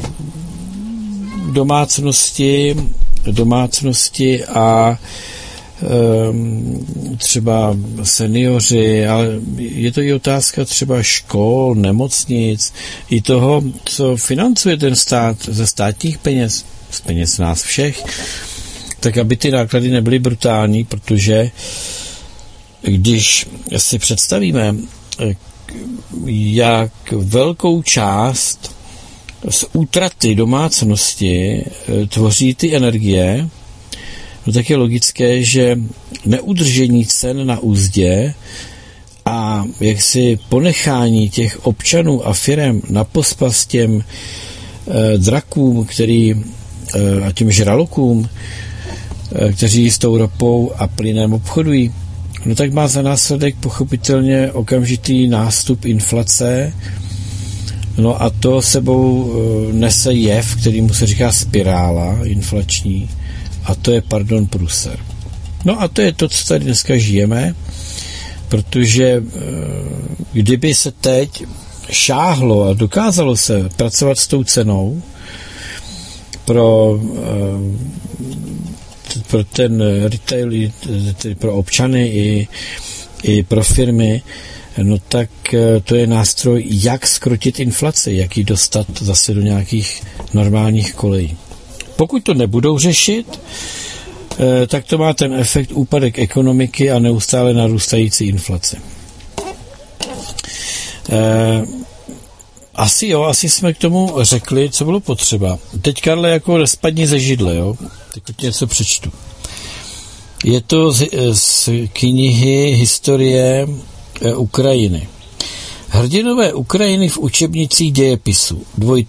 domácnosti a třeba seniori, ale je to i otázka třeba škol, nemocnic, i toho, co financuje ten stát ze státních peněz, z peněz nás všech, tak aby ty náklady nebyly brutální, protože když si představíme, jak velkou část z útraty domácnosti tvoří ty energie, no tak je logické, že neudržení cen na uzdě a jaksi ponechání těch občanů a firem na pospas těm drakům, a těm žralokům, kteří s tou ropou a plynem obchodují, no tak má za následek pochopitelně okamžitý nástup inflace, no a to sebou nese jev, kterýmu se říká spirála inflační, a to je, průser. No a to je to, co tady dneska žijeme, protože kdyby se teď šáhlo a dokázalo se pracovat s tou cenou pro ten retail, pro občany i pro firmy, no tak to je nástroj, jak zkrotit inflaci, jak ji dostat zase do nějakých normálních kolejí. Pokud to nebudou řešit, tak to má ten efekt úpadek ekonomiky a neustále narůstající inflace. Asi jsme k tomu řekli, co bylo potřeba. Teď, Karle, jako nespadni ze židle, jo? Teď něco přečtu. Je to z knihy Historie Ukrajiny. Hrdinové Ukrajiny v učebnicích dějepisu.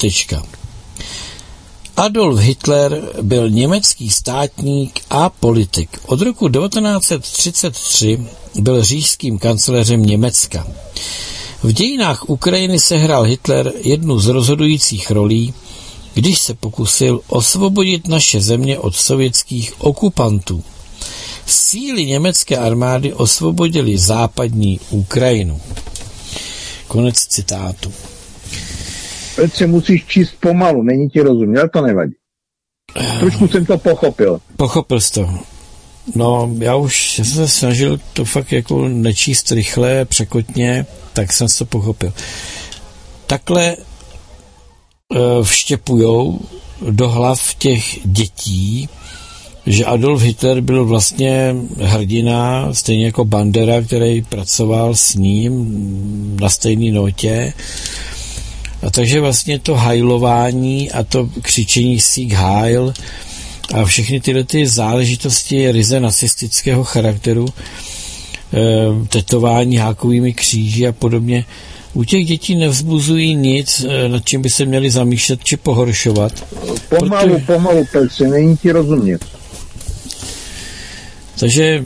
Adolf Hitler byl německý státník a politik. Od roku 1933 byl říšským kancléřem Německa. V dějinách Ukrajiny sehrál Hitler jednu z rozhodujících rolí, když se pokusil osvobodit naše země od sovětských okupantů. Síly německé armády osvobodily západní Ukrajinu. Konec citátu. Petře, musíš číst pomalu, není ti rozuměl, to nevadí. Trošku jsem to pochopil. Pochopil jsi to. No, já jsem se snažil to fakt jako nečíst rychle, překotně, tak jsem to pochopil. Takhle vštěpujou do hlav těch dětí, že Adolf Hitler byl vlastně hrdina, stejně jako Bandera, který pracoval s ním na stejné notě. A takže vlastně to hajlování a to křičení Sieg Heil a všechny tyhle ty záležitosti ryze nacistického charakteru, tetování hákovými kříži a podobně, u těch dětí nevzbuzují nic, nad čím by se měli zamýšlet či pohoršovat. Pomalu, Petře, není ti rozumět. Takže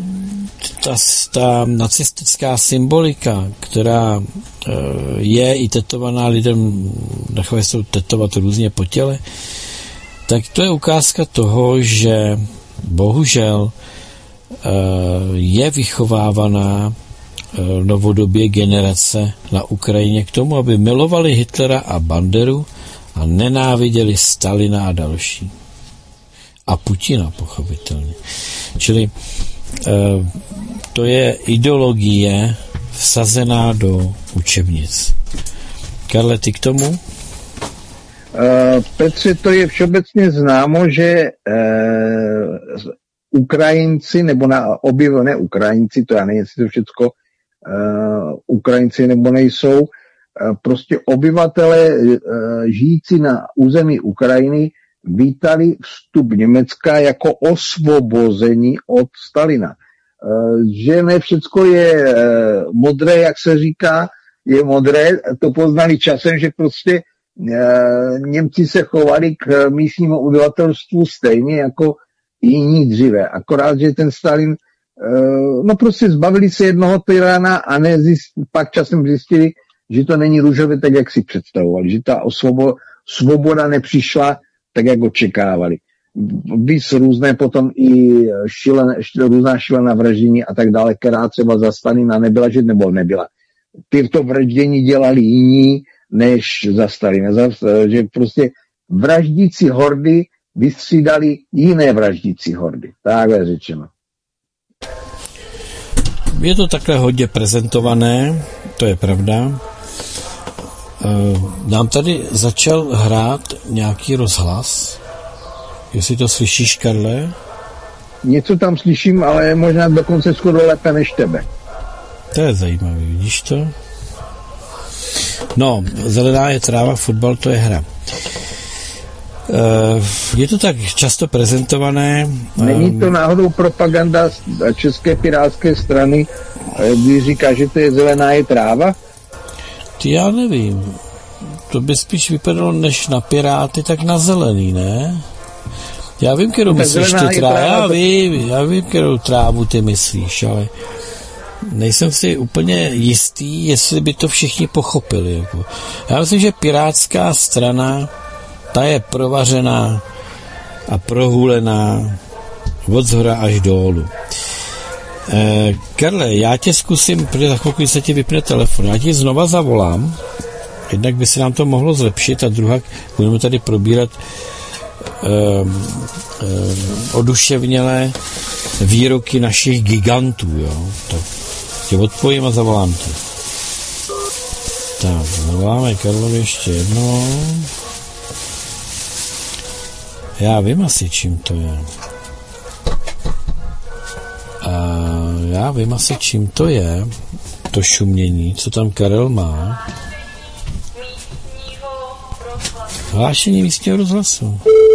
ta nacistická symbolika, která je i tetovaná lidem, nechovají se tetovat různě po těle, tak to je ukázka toho, že bohužel je vychovávaná novodobě generace na Ukrajině k tomu, aby milovali Hitlera a Banderu a nenáviděli Stalina a další. A Putina, pochopitelně. Čili to je ideologie vsazená do učebnic. Karle, ty k tomu? Petře, to je všeobecně známo, že Ukrajinci, nebo ne Ukrajinci, to já nevím, jestli to všecko Ukrajinci nebo nejsou, prostě obyvatele žijící na území Ukrajiny vítali vstup Německa jako osvobození od Stalina. Že ne všecko je modré, jak se říká, je modré, to poznali časem, že prostě Němci se chovali k místnímu obyvatelstvu stejně jako jiní dříve. Akorát, že ten Stalin, no prostě zbavili se jednoho tyrana a pak časem zjistili, že to není růžové tak, jak si představovali, že ta svoboda nepřišla tak, jak očekávali. Víc různé potom i různá šílená vraždění a tak dále, která třeba za Stalina nebyla, že nebo nebyla. Tyto vraždění dělali jiní než za Stalina. Že prostě vraždící hordy vystřídali jiné vraždící hordy. Takhle řečeno. je to takhle hodně prezentované, to je pravda. Nám tady začal hrát nějaký rozhlas. Jestli to slyšíš, Karle? Něco tam slyším, ale možná dokonce skoro lépe než tebe. To je zajímavé, vidíš to? No, zelená je tráva, fotbal to je hra. Je to tak často prezentované. Není to náhodou propaganda České pirátské strany, když říká, že to je zelená je tráva? Já nevím. To by spíš vypadalo než na Piráty, tak na zelený, ne? Já vím, kterou myslíš ty trávu. Já vím, kterou trávu ty myslíš, ale nejsem si úplně jistý, jestli by to všichni pochopili. Jako. Já myslím, že pirátská strana, ta je provařená a prohulená od zhora až dolů. Karle, já tě zkusím, protože za chvilku se ti vypne telefon, já ti znova zavolám, jednak by se nám to mohlo zlepšit a druhá, budeme tady probírat oduševnělé výroky našich gigantů, jo. Tak tě odpojím a zavolám tě. Tak, zavoláme Karlovi ještě jednou. Já vím asi, čím to je. Já vím asi, čím to je, to šumění, co tam Karel má. Hlášení místního rozhlasu.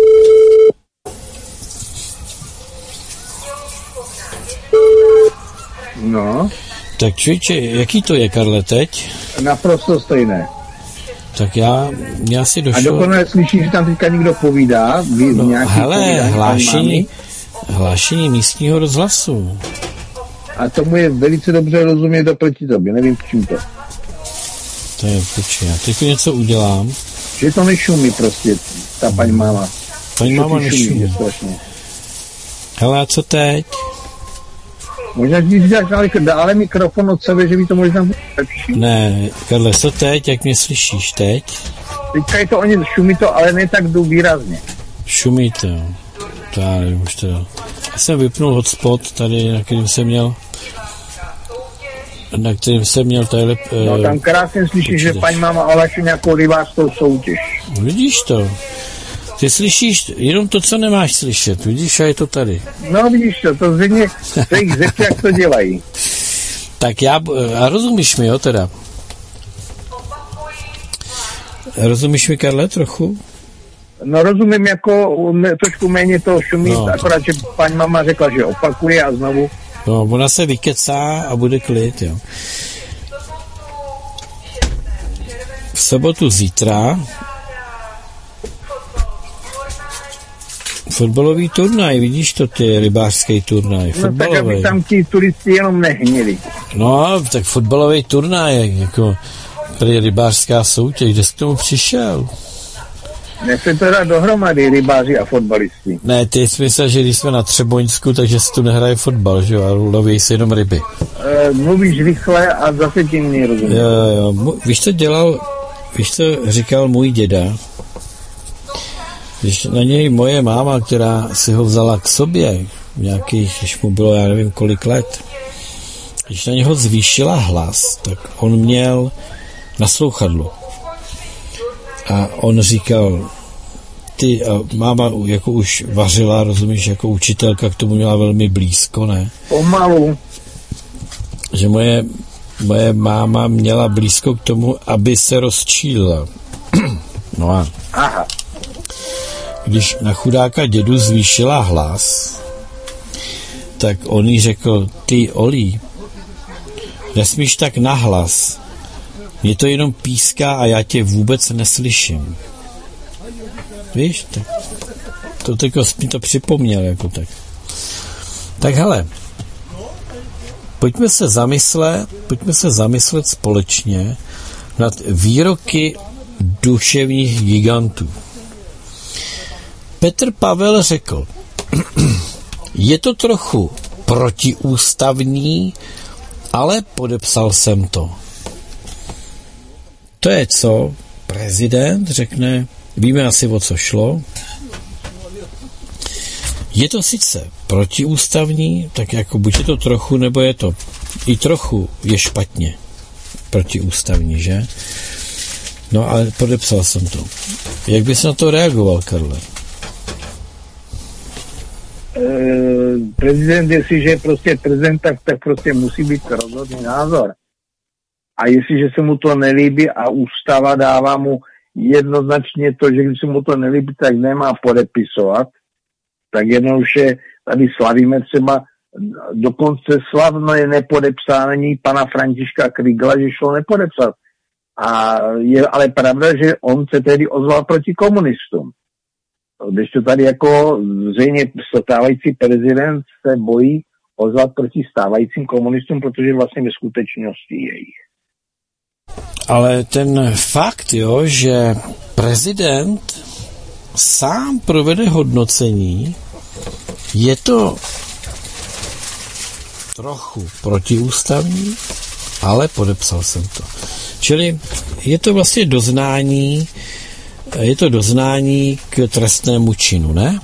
No. Tak člověče, jaký to je, Karle, teď? Naprosto stejné. Tak já si došel... A dokonale slyšíš, že tam teďka někdo povídá? Hele, hlášení místního rozhlasu. A tomu je velice dobře rozumět oproti tobě, nevím k čím to. To je, počkej, já teď něco udělám. Že to nešumí prostě, ta paní máma. Paní máma nešumí. Hele, a co teď? Možná, když dáš dále mikrofon od sebe, že by to možná bylo lepší. Ne, Karle, co teď, jak mě slyšíš teď? Teďka je to šumí to, ale ne tak výrazně. Šumí to, to já nevím už teda. Já jsem vypnul hotspot tady, na kterým jsem měl tady... No tam krásně slyšíš, že paní máma ohlašuje nějakou rybářskou soutěž. Vidíš to? Ty slyšíš jenom to, co nemáš slyšet, vidíš, a je to tady. No vidíš to zřejmě se jich zeptě, jak to dělají. Tak a rozumíš mi, jo, teda? Rozumíš mi, Karle, trochu? No rozumím, jako trošku méně to šumí, no, akorát, že paní mama řekla, že opakuje a znovu. No, ona se vykecá a bude klid, jo. V sobotu zítra fotbalový turnaj, vidíš to, ty rybářský turnaj, fotbalový. No tak, aby tam ti turisti jenom nehněli. No, tak fotbalový turnaj, jako prý rybářská soutěž, kde jsi k tomu přišel? Nechce to dát dohromady rybáři a fotbalisti. Ne, ty jsi myslel, že když jsme na Třeboňsku, takže se tu nehraje fotbal, že jo, a loví se jenom ryby. Mluvíš rychle a zase tím nerozumím. Jo, víš, co říkal můj děda? Když na něj moje máma, která si ho vzala k sobě, nějakých, když mu bylo, já nevím kolik let, když na něho zvýšila hlas, tak on měl naslouchadlo. A on říkal, máma jako už vařila, rozumíš, jako učitelka k tomu měla velmi blízko, ne? Pomalu. Že moje máma měla blízko k tomu, aby se rozčílila. No a aha. Když na chudáka dědu zvýšila hlas, tak on jí řekl, ty Olí, nesmíš tak nahlas, mě to jenom píská a já tě vůbec neslyším. Víš, to mi to připomněl, jako tak. Tak hele, pojďme se zamyslet společně nad výroky duševních gigantů. Petr Pavel řekl, je to trochu protiústavní, ale podepsal jsem to. To je co? Prezident řekne, víme asi, o co šlo. Je to sice protiústavní, tak jako buď je to trochu, nebo je to i trochu je špatně protiústavní, že? No ale podepsal jsem to. Jak bys na to reagoval, Karle? Prezident, jestliže je prostě prezident, tak prostě musí být rozhodný názor. A jestliže se mu to nelíbí a ústava dává mu jednoznačně to, že když se mu to nelíbí, tak nemá podepisovat, tak jednoduše tady slavíme třeba dokonce slavné nepodepsání pana Františka Krigla, že šlo nepodepsat. A je ale pravda, že on se tedy ozval proti komunistům. Když to tady jako zřejmě stávající prezident se bojí ozvat proti stávajícím komunistům, protože vlastně ve skutečnosti je jich. Ale ten fakt, jo, že prezident sám provede hodnocení, je to trochu protiústavní, ale podepsal jsem to. Čili je to vlastně doznání k trestnému činu, ne?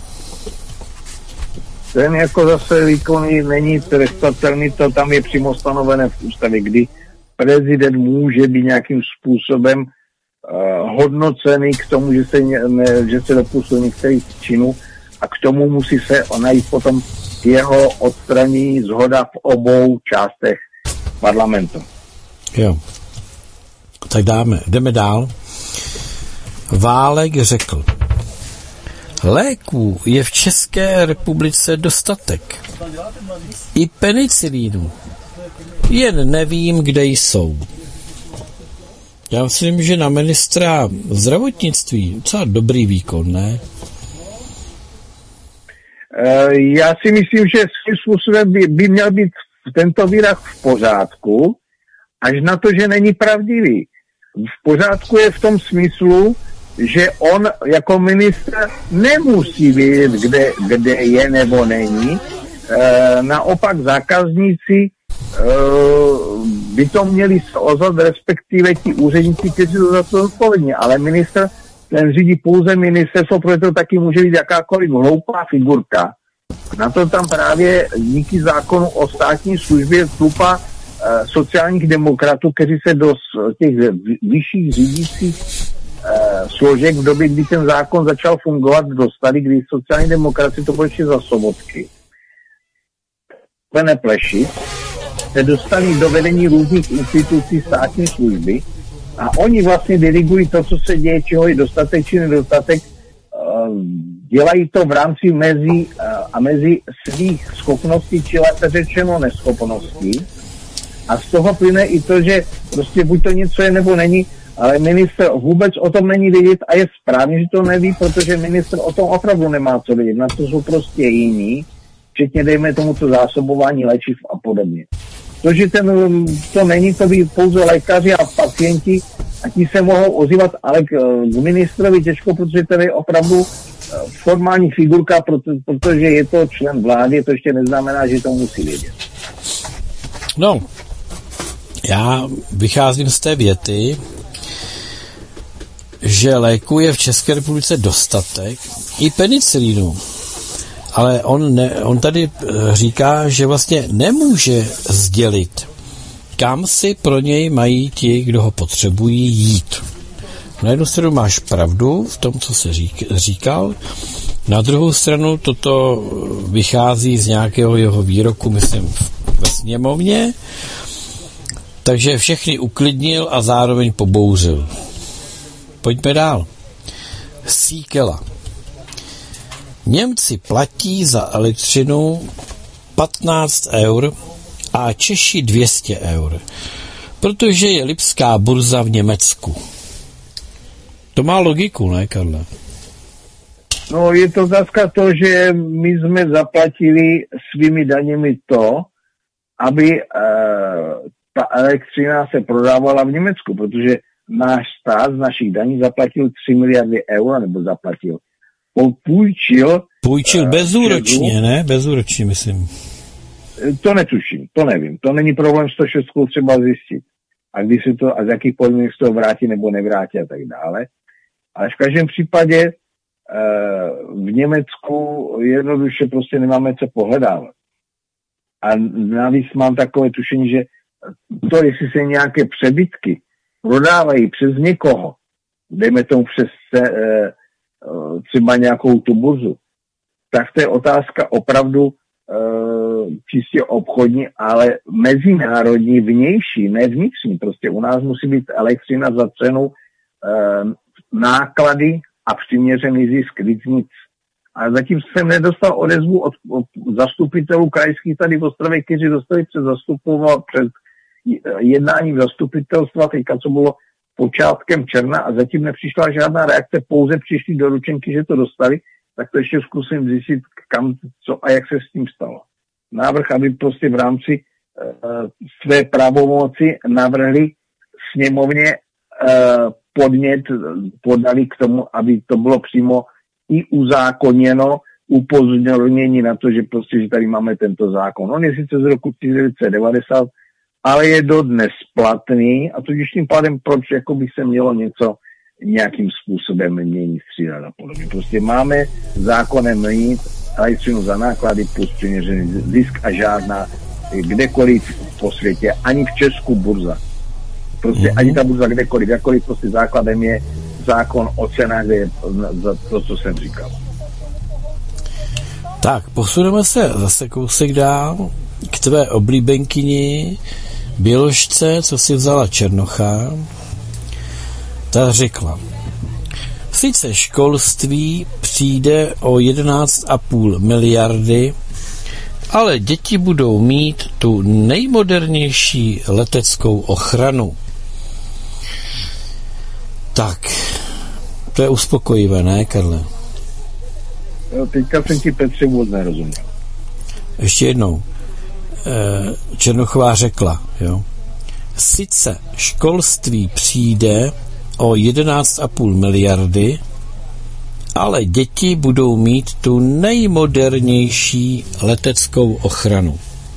Ten jako zase výkonný není trestatelný, to tam je přímo stanovené v ústavě, kdy prezident může být nějakým způsobem hodnocený k tomu, že se dopustil některých činů a k tomu musí se najít potom jeho odstranění shoda v obou částech parlamentu. Jo. Tak jdeme dál. Válek řekl: léků je v České republice dostatek. I penicilínu. Jen nevím, kde jsou. Já myslím, že na ministra zdravotnictví docela dobrý výkon, ne? Já si myslím, že svým způsobem by měl být tento výrok v pořádku, až na to, že není pravdivý. V pořádku je v tom smyslu, že on jako ministr nemusí vědět, kde je nebo není. Naopak zákazníci by to měli ozvat, respektive ti úředníci, kteří jsou za to odpovědní, ale ministr, ten řídí pouze ministerstvo, protože to taky může být jakákoliv hloupá figurka. Na to tam právě díky zákonu o státní službě vstupa sociálních demokratů, kteří se do těch vyšších řídících složek v době, kdy ten zákon začal fungovat, dostali, kdy sociální demokracie to bylo ještě za Sobotky. Pleši se dostali do vedení různých institucí státní služby a oni vlastně dirigují to, co se děje, čeho je dostatek či nedostatek, dělají to v rámci mezi svých schopností, či lépe řečeno neschopností. A z toho plyne i to, že prostě buď to něco je nebo není, ale ministr vůbec o tom není vědět a je správně, že to neví, protože ministr o tom opravdu nemá co vědět. Na to jsou prostě jiní, včetně dejme tomu to zásobování léčiv a podobně. To, že to není, to by pouze lékaři a pacienti a ti se mohou ozývat, ale k ministrovi těžko, protože to je opravdu formální figurka, protože je to člen vlády, to ještě neznamená, že to musí vědět. No, já vycházím z té věty, že léku je v České republice dostatek, i penicilínu. Ale on tady říká, že vlastně nemůže sdělit, kam si pro něj mají ti, kdo ho potřebují, jít. Na jednu stranu máš pravdu v tom, co se říkal, na druhou stranu toto vychází z nějakého jeho výroku, myslím, ve sněmovně, takže všechny uklidnil a zároveň pobouřil. Pojďme dál. Síkela. Němci platí za elektřinu 15 eur a Češi 200 eur, protože je Lipská burza v Německu. To má logiku, ne, Karle? No, je to otázka to, že my jsme zaplatili svými daněmi to, aby ta elektřina se prodávala v Německu, protože náš stát z našich daní zaplatil 3 miliardy eur, nebo zaplatil. Půjčil bezúročně, ne? Bezúročně, myslím. To netuším, to nevím. To není problém s to všechno třeba zjistit. A když se to, a z jakých podmínek se to vrátí nebo nevrátí a tak dále. Ale v každém případě v Německu jednoduše prostě nemáme co pohledávat. A navíc mám takové tušení, že to, jestli se nějaké přebytky prodávají přes někoho, dejme tomu přes třeba nějakou tu burzu, tak to je otázka opravdu čistě obchodní, ale mezinárodní, vnější, ne vnitřní. Prostě u nás musí být elektřina za cenu náklady a přiměřený zisk, nic. A zatím jsem nedostal odezvu od zastupitelů krajských tady v Ostravě, kteří dostali před jednáním zastupitelstva, teďka co bylo počátkem června a zatím nepřišla žádná reakce, pouze přišli doručenky, že to dostali, tak to ještě zkusím zjistit, kam, co a jak se s tím stalo. Návrh, aby prostě v rámci své pravomoci navrhli sněmovně podnět, podali k tomu, aby to bylo přímo i uzákoněno, upozornění na to, že prostě, že tady máme tento zákon. On je sice z roku 1990, ale je dodnes platný a tudíž tím pádem proč jako by se mělo něco nějakým způsobem měnit, střídat a podobně. Prostě máme zákonem měnit elektřinu za náklady plus přiměřený zisk a žádná kdekoliv po světě, ani v Česku burza. Prostě ani ta burza kdekoliv, jakkoliv prostě základem je zákon o cenách, je za to, co jsem říkal. Tak, posuneme se zase kousek dál k tvé oblíbenkyni Běložce, co si vzala Černocha. Ta řekla, sice školství přijde o 11,5 miliardy, ale děti budou mít tu nejmodernější leteckou ochranu. Tak, to je uspokojivé, ne, Karle? Jo, teďka jsem ti Petře vůbec nerozuměl. Ještě jednou. Černochová řekla, jo. Sice školství přijde o 11,5 miliardy, ale děti budou mít tu nejmodernější leteckou ochranu.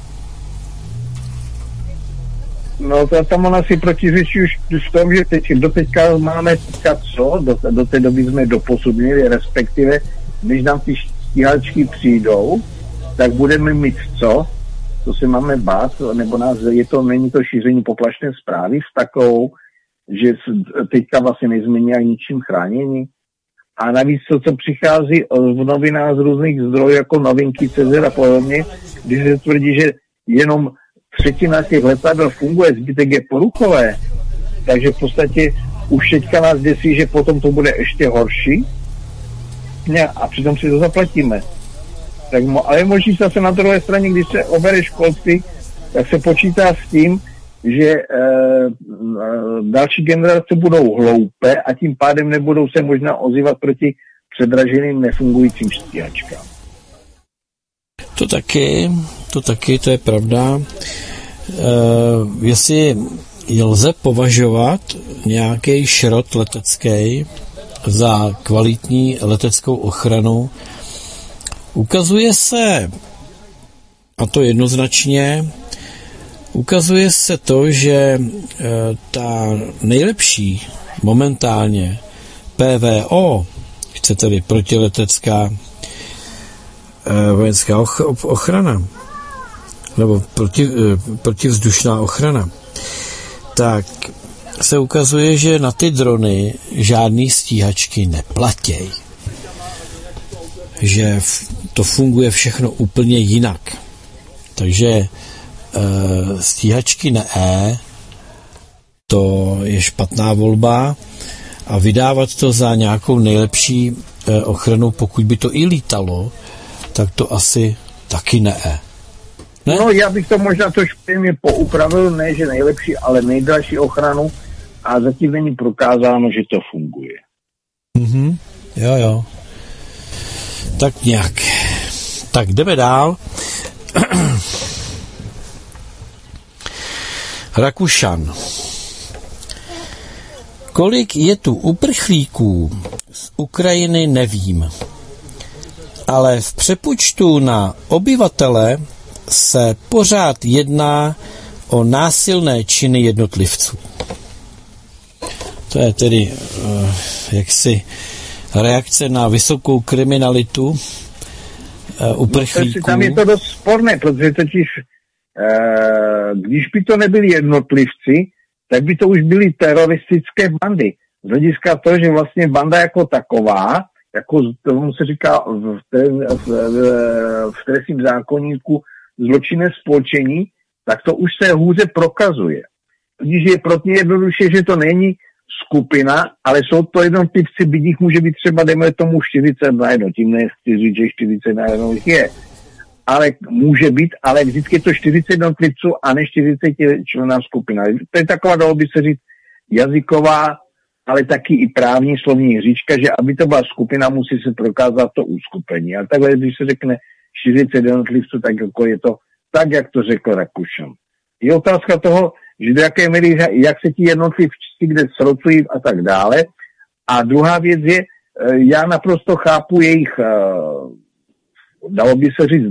No to tam ona si protiřečí už v tom, že doteďka máme teďka co, do té doby jsme doposud měli, respektive, když nám ty stíhačky přijdou, tak budeme mít co se máme bát, nebo není to šíření poplašné zprávy s takovou, že teďka vlastně nejsme nějak ničím chráněni. A navíc to, co přichází v novinách z různých zdrojů, jako Novinky, CZ a podobně, když se tvrdí, že jenom třetina těch letadel funguje, zbytek je poruchové, takže v podstatě už teďka nás děsí, že potom to bude ještě horší. Ne, a přitom si to zaplatíme. Tak, ale možná zase na druhé straně, když se obere školství, tak se počítá s tím, že další generace budou hloupé a tím pádem nebudou se možná ozývat proti předraženým nefungujícím stíhačkám. To taky, to je pravda. Jestli lze považovat nějaký šrot letecký za kvalitní leteckou ochranu, ukazuje se, a to jednoznačně, ukazuje se to, že ta nejlepší momentálně PVO, chcete-li protiletecká vojenská ochrana, nebo protivzdušná ochrana, tak se ukazuje, že na ty drony žádný stíhačky neplatí. Že to funguje všechno úplně jinak. Takže stíhačky ne, to je špatná volba a vydávat to za nějakou nejlepší ochranu, pokud by to i lítalo, tak to asi taky ne. No, já bych to možná trošku mě poupravil, ne, že nejlepší, ale nejdražší ochranu a zatím není prokázáno, že to funguje. Mhm, jo. Tak nějak. Tak jdeme dál. Rakušan. Kolik je tu uprchlíků z Ukrajiny, nevím. Ale v přepočtu na obyvatele se pořád jedná o násilné činy jednotlivců. To je tedy jaksi reakce na vysokou kriminalitu uprchlíků. No, tam je to dost sporné, protože totiž když by to nebyli jednotlivci, tak by to už byly teroristické bandy. Z hlediska toho, že vlastně banda jako taková, jako tomu se říká v trestním zákoníku zločinné spolčení, tak to už se hůře prokazuje. Když je pro mě jednoduše, že to není skupina, ale jsou to jednotlivci, byť jich může být třeba, dejme tomu 40 na jedno, tím nechci říct, že 40 na jedno jich je. Ale může být, ale vždycky je to 40 jednotlivců a ne 40 členná skupina. To je taková, dalo by se říct, jazyková, ale taky i právní slovní hříčka, že aby to byla skupina, musí se prokázat to uskupení. Ale takhle, když se řekne 40 jednotlivců, tak jako je to tak, jak to řekl Rakušan. Je otázka toho, že do jaké míry, jak se ti jednotlivci kde srocují a tak dále. A druhá věc je, já naprosto chápu jejich, dalo by se říct,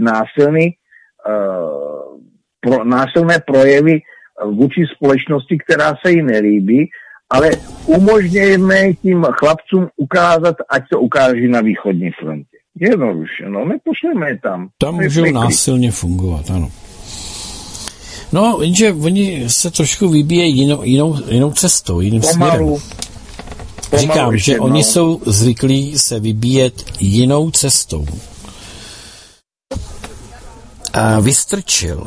násilné projevy vůči společnosti, která se jí nelíbí, ale umožnějme tím chlapcům ukázat, ať to ukáží na východní frontě. Jednoduše, no, nepošleme je tam. Tam můžou násilně fungovat, ano. No, jenže oni se trošku vybíjejí jinou cestou, jiným směrem. Říkám, že oni jsou zvyklí se vybíjet jinou cestou. A Vystrčil.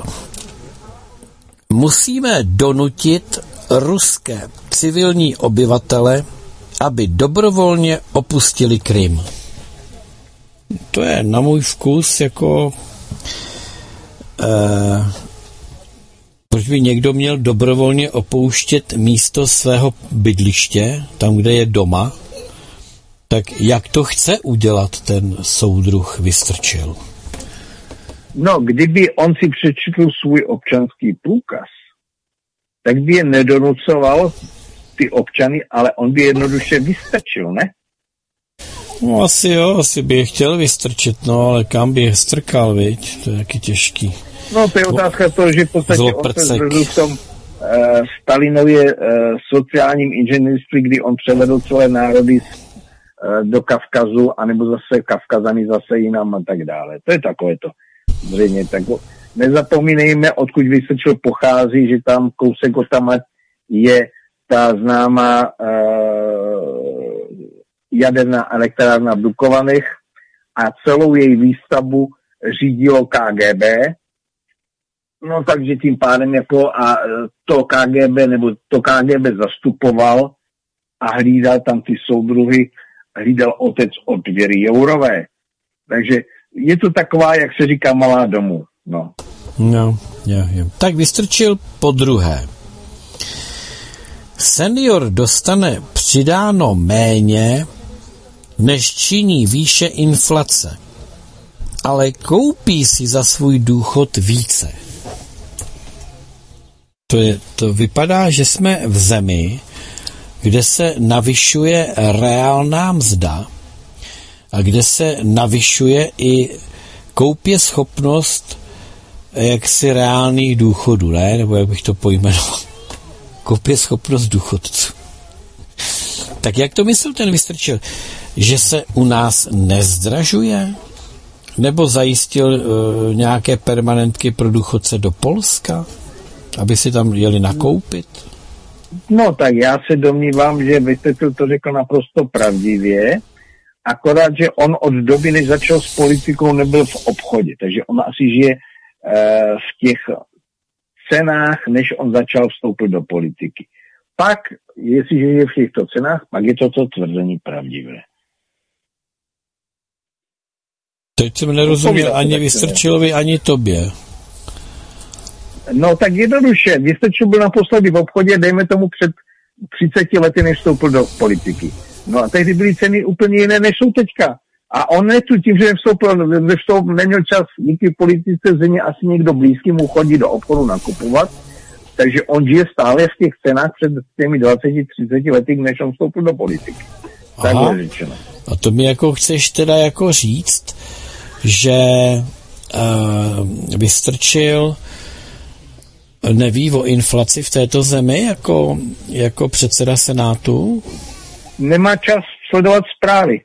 Musíme donutit ruské civilní obyvatele, aby dobrovolně opustili Krym. To je na můj vkus jako proč by někdo měl dobrovolně opouštět místo svého bydliště, tam, kde je doma, tak jak to chce udělat ten soudruh Vystrčil? No, kdyby on si přečetl svůj občanský průkaz, tak by je nedonucoval ty občany, ale on by jednoduše vystrčil, ne? No asi by je chtěl vystrčit, no, ale kam by je strkal, viď? To je taky těžký. No, to je otázka toho, že v podstatě on se zvedl v tom Stalinově sociálním inženýrství, kdy on převedl celé národy do Kavkazu, anebo zase Kavkazany zase jinam a tak dále. To je takové to. Zřejmě tak. Nezapomínejme, odkud Vystrčil pochází, že tam kousek od tam je ta známá jaderná elektrárna v Dukovanech a celou její výstavbu řídilo KGB. No takže tím pádem jako a to KGB zastupoval a hlídal tam ty soudruhy, hlídal otec od Věry Jourové. Takže je to taková, jak se říká, malá domů. No. Tak Vystrčil podruhé. Senior dostane přidáno méně, než činí výše inflace, ale koupí si za svůj důchod více. To vypadá, že jsme v zemi, kde se navyšuje reálná mzda a kde se navyšuje i koupěschopnost jaksi reálných důchodů, ne? Nebo jak bych to pojmenoval? Koupěschopnost důchodců. Tak jak to myslel ten Vystrčil? Že se u nás nezdražuje? Nebo zajistil nějaké permanentky pro důchodce do Polska? Aby si tam jeli nakoupit? No tak já se domnívám, že Vystrčil to řekl naprosto pravdivě, akorát, že on od doby, než začal s politikou, nebyl v obchodě, takže on asi žije v těch cenách, než on začal vstoupit do politiky. Pak, jestliže je v těchto cenách, pak je to tvrzení pravdivé. Teď jsem nerozuměl ani Vystrčilovi, ani tobě. No tak jednoduše, Vystrčil byl naposledy v obchodě, dejme tomu před 30 lety, než vstoupil do politiky. No a tehdy byly ceny úplně jiné, než jsou teďka. A on tím, že nevstoupil, neměl čas díky politice země, asi někdo blízký mu chodí do obchodu nakupovat, takže on žije stále v těch cenách před těmi 20-30 lety, než on vstoupil do politiky. Takhle řečeno. A to mi jako chceš teda jako říct, že Vystrčil neví o inflaci v této zemi jako předseda Senátu? Nemá čas sledovat zprávy.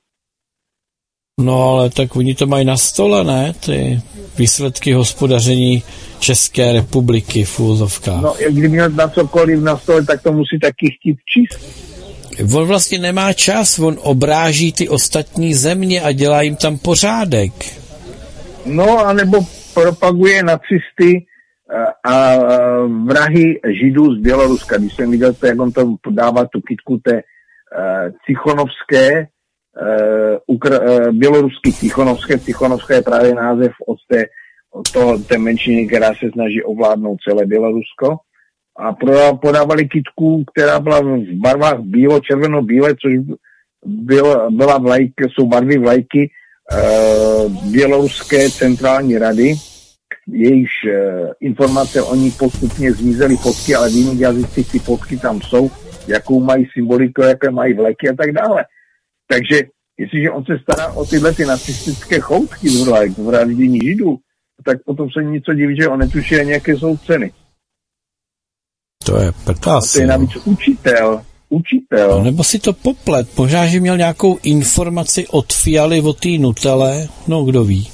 No ale tak oni to mají na stole, ne? Ty výsledky hospodaření České republiky v úvozovkách. No, kdyby měl na cokoliv na stole, tak to musí taky chtít číst. On vlastně nemá čas, on obráží ty ostatní země a dělá jim tam pořádek. No, anebo propaguje nacisty a vrahy Židů z Běloruska. Když jsem viděl to, jak on to podává tu kytku té Tichonovské, běloruský Tichonovské je právě název od té menšiny, která se snaží ovládnout celé Bělorusko. A podávali kytku, která byla v barvách červeno-bílé, což byla vlajka, jsou barvy vlajky Běloruské centrální rady. Jejíž informace o ní postupně zmizely fotky, ale v jiných jazycích ty fotky tam jsou, jakou mají symboliku, jaké mají vlajky a tak dále. Takže jestliže on se stará o tyhle ty nacistické choutky z vlajk v vraždění Židů, tak potom se něco diví, že on netuší, nějaké jsou ceny. To je prdás. To je navíc učitel. No, nebo si to poplet. Možná, že měl nějakou informaci od Fialy o té Nutelle. No, kdo ví.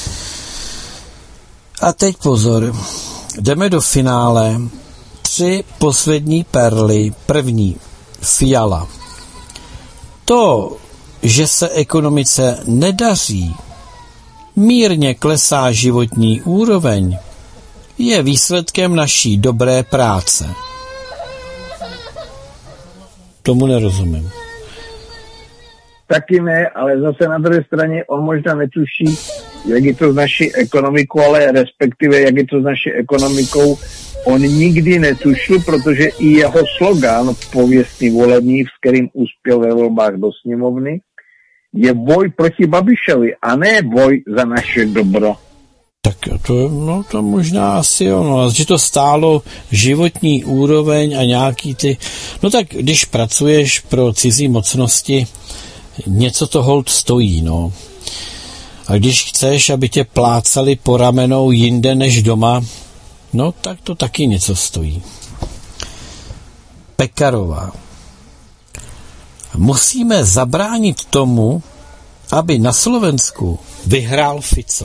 A teď pozor. Jdeme do finále. 3 poslední perly. První. Fiala. To, že se ekonomice nedaří, mírně klesá životní úroveň, je výsledkem naší dobré práce. Tomu nerozumím. Taky ne, ale zase na druhé straně on možná netuší, jak je to s naší ekonomikou, ale respektive jak je to s naší ekonomikou, on nikdy netušil, protože i jeho slogan pověstný volební, s kterým uspěl ve volbách do sněmovny, je boj proti Babišovi a ne boj za naše dobro. Tak to možná asi ono, že to stálo životní úroveň a nějaký ty... No tak, když pracuješ pro cizí mocnosti, něco to holt stojí, no. A když chceš, aby tě plácali po ramenou jinde než doma, no tak to taky něco stojí. Pekarová. Musíme zabránit tomu, aby na Slovensku vyhrál Fico.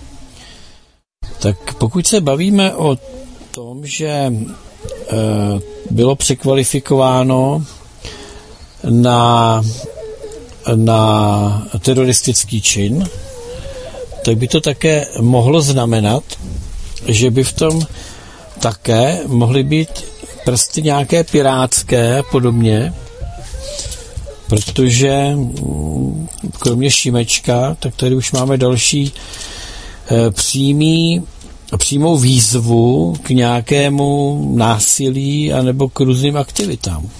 Tak pokud se bavíme o tom, že bylo překvalifikováno na teroristický čin, tak by to také mohlo znamenat, že by v tom také mohly být prsty nějaké pirátské a podobně, protože kromě Šimečka, tak tady už máme další přímou výzvu k nějakému násilí anebo k různým aktivitám.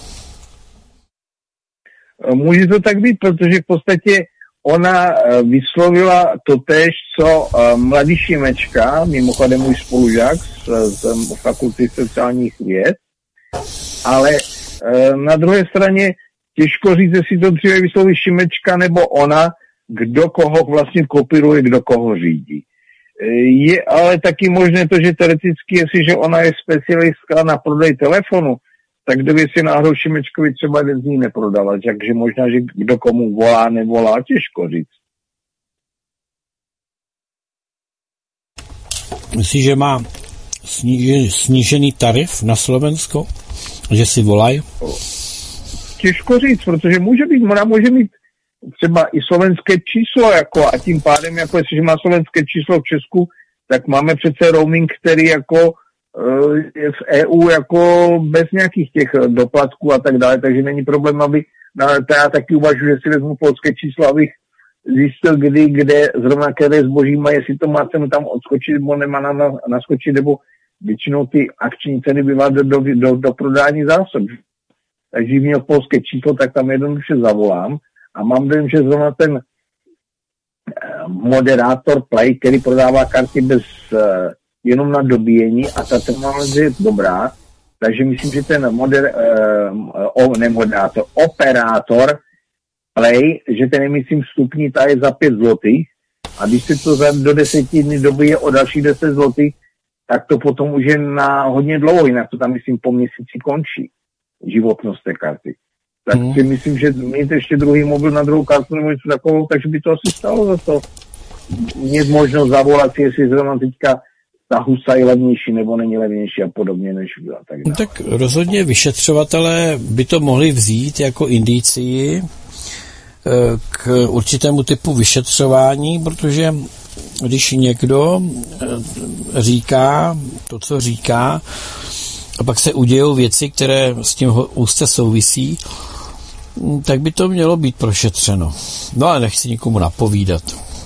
Může to tak být, protože v podstatě ona vyslovila totéž, co mladý Šimečka, mimochodem můj spolužák z Fakulty sociálních věd, ale na druhé straně těžko říct, jestli to dříve vysloví Šimečka nebo ona, kdo koho vlastně kopíruje, kdo koho řídí. Je ale taky možné to, že teoreticky, jestliže ona je specialistka na prodej telefonu, tak kdyby si náhodou Šimečkovi třeba jeden z ní neprodala, takže možná, že kdo komu volá, nevolá, těžko říct. Myslíš, že má snížený tarif na Slovensko? Že si volají? Těžko říct, protože ona může mít třeba i slovenské číslo, jako, a tím pádem, jako jestliže má slovenské číslo v Česku, tak máme přece roaming, který jako je v EU jako bez nějakých těch doplatků a tak dále, takže není problém, aby já taky uvažuji, že si vezmu polské číslo, abych zjistil, kde zrovna které zboží má, jestli to má cenu tam odskočit, nebo nemá naskočit, nebo většinou ty akční ceny bývá do prodání zásob. Takže když měl polské číslo, tak tam jednoduše zavolám a mám dojem, že zrovna ten moderátor Play, který prodává karty jenom na dobíjení a ta technologie je dobrá, takže myslím, že ten operátor Play, že ten je, myslím, vstupní, ta je za 5 zlotých a když se to do 10 dní dobije o dalších 10 zlotých, tak to potom už je na hodně dlouho, jinak to tam, myslím, po měsíci končí životnost té karty. Tak si myslím, že mít ještě druhý mobil na druhou kartu nebo něco takovou, takže by to asi stalo za to. Mít možnost zavolat si, jestli zrovna teďka ta husa je levnější nebo není levnější a podobně než byla. Tak rozhodně vyšetřovatelé by to mohli vzít jako indicii k určitému typu vyšetřování, protože když někdo říká to, co říká, a pak se udějou věci, které s tím úzce souvisí, tak by to mělo být prošetřeno. No ale nechci nikomu napovídat.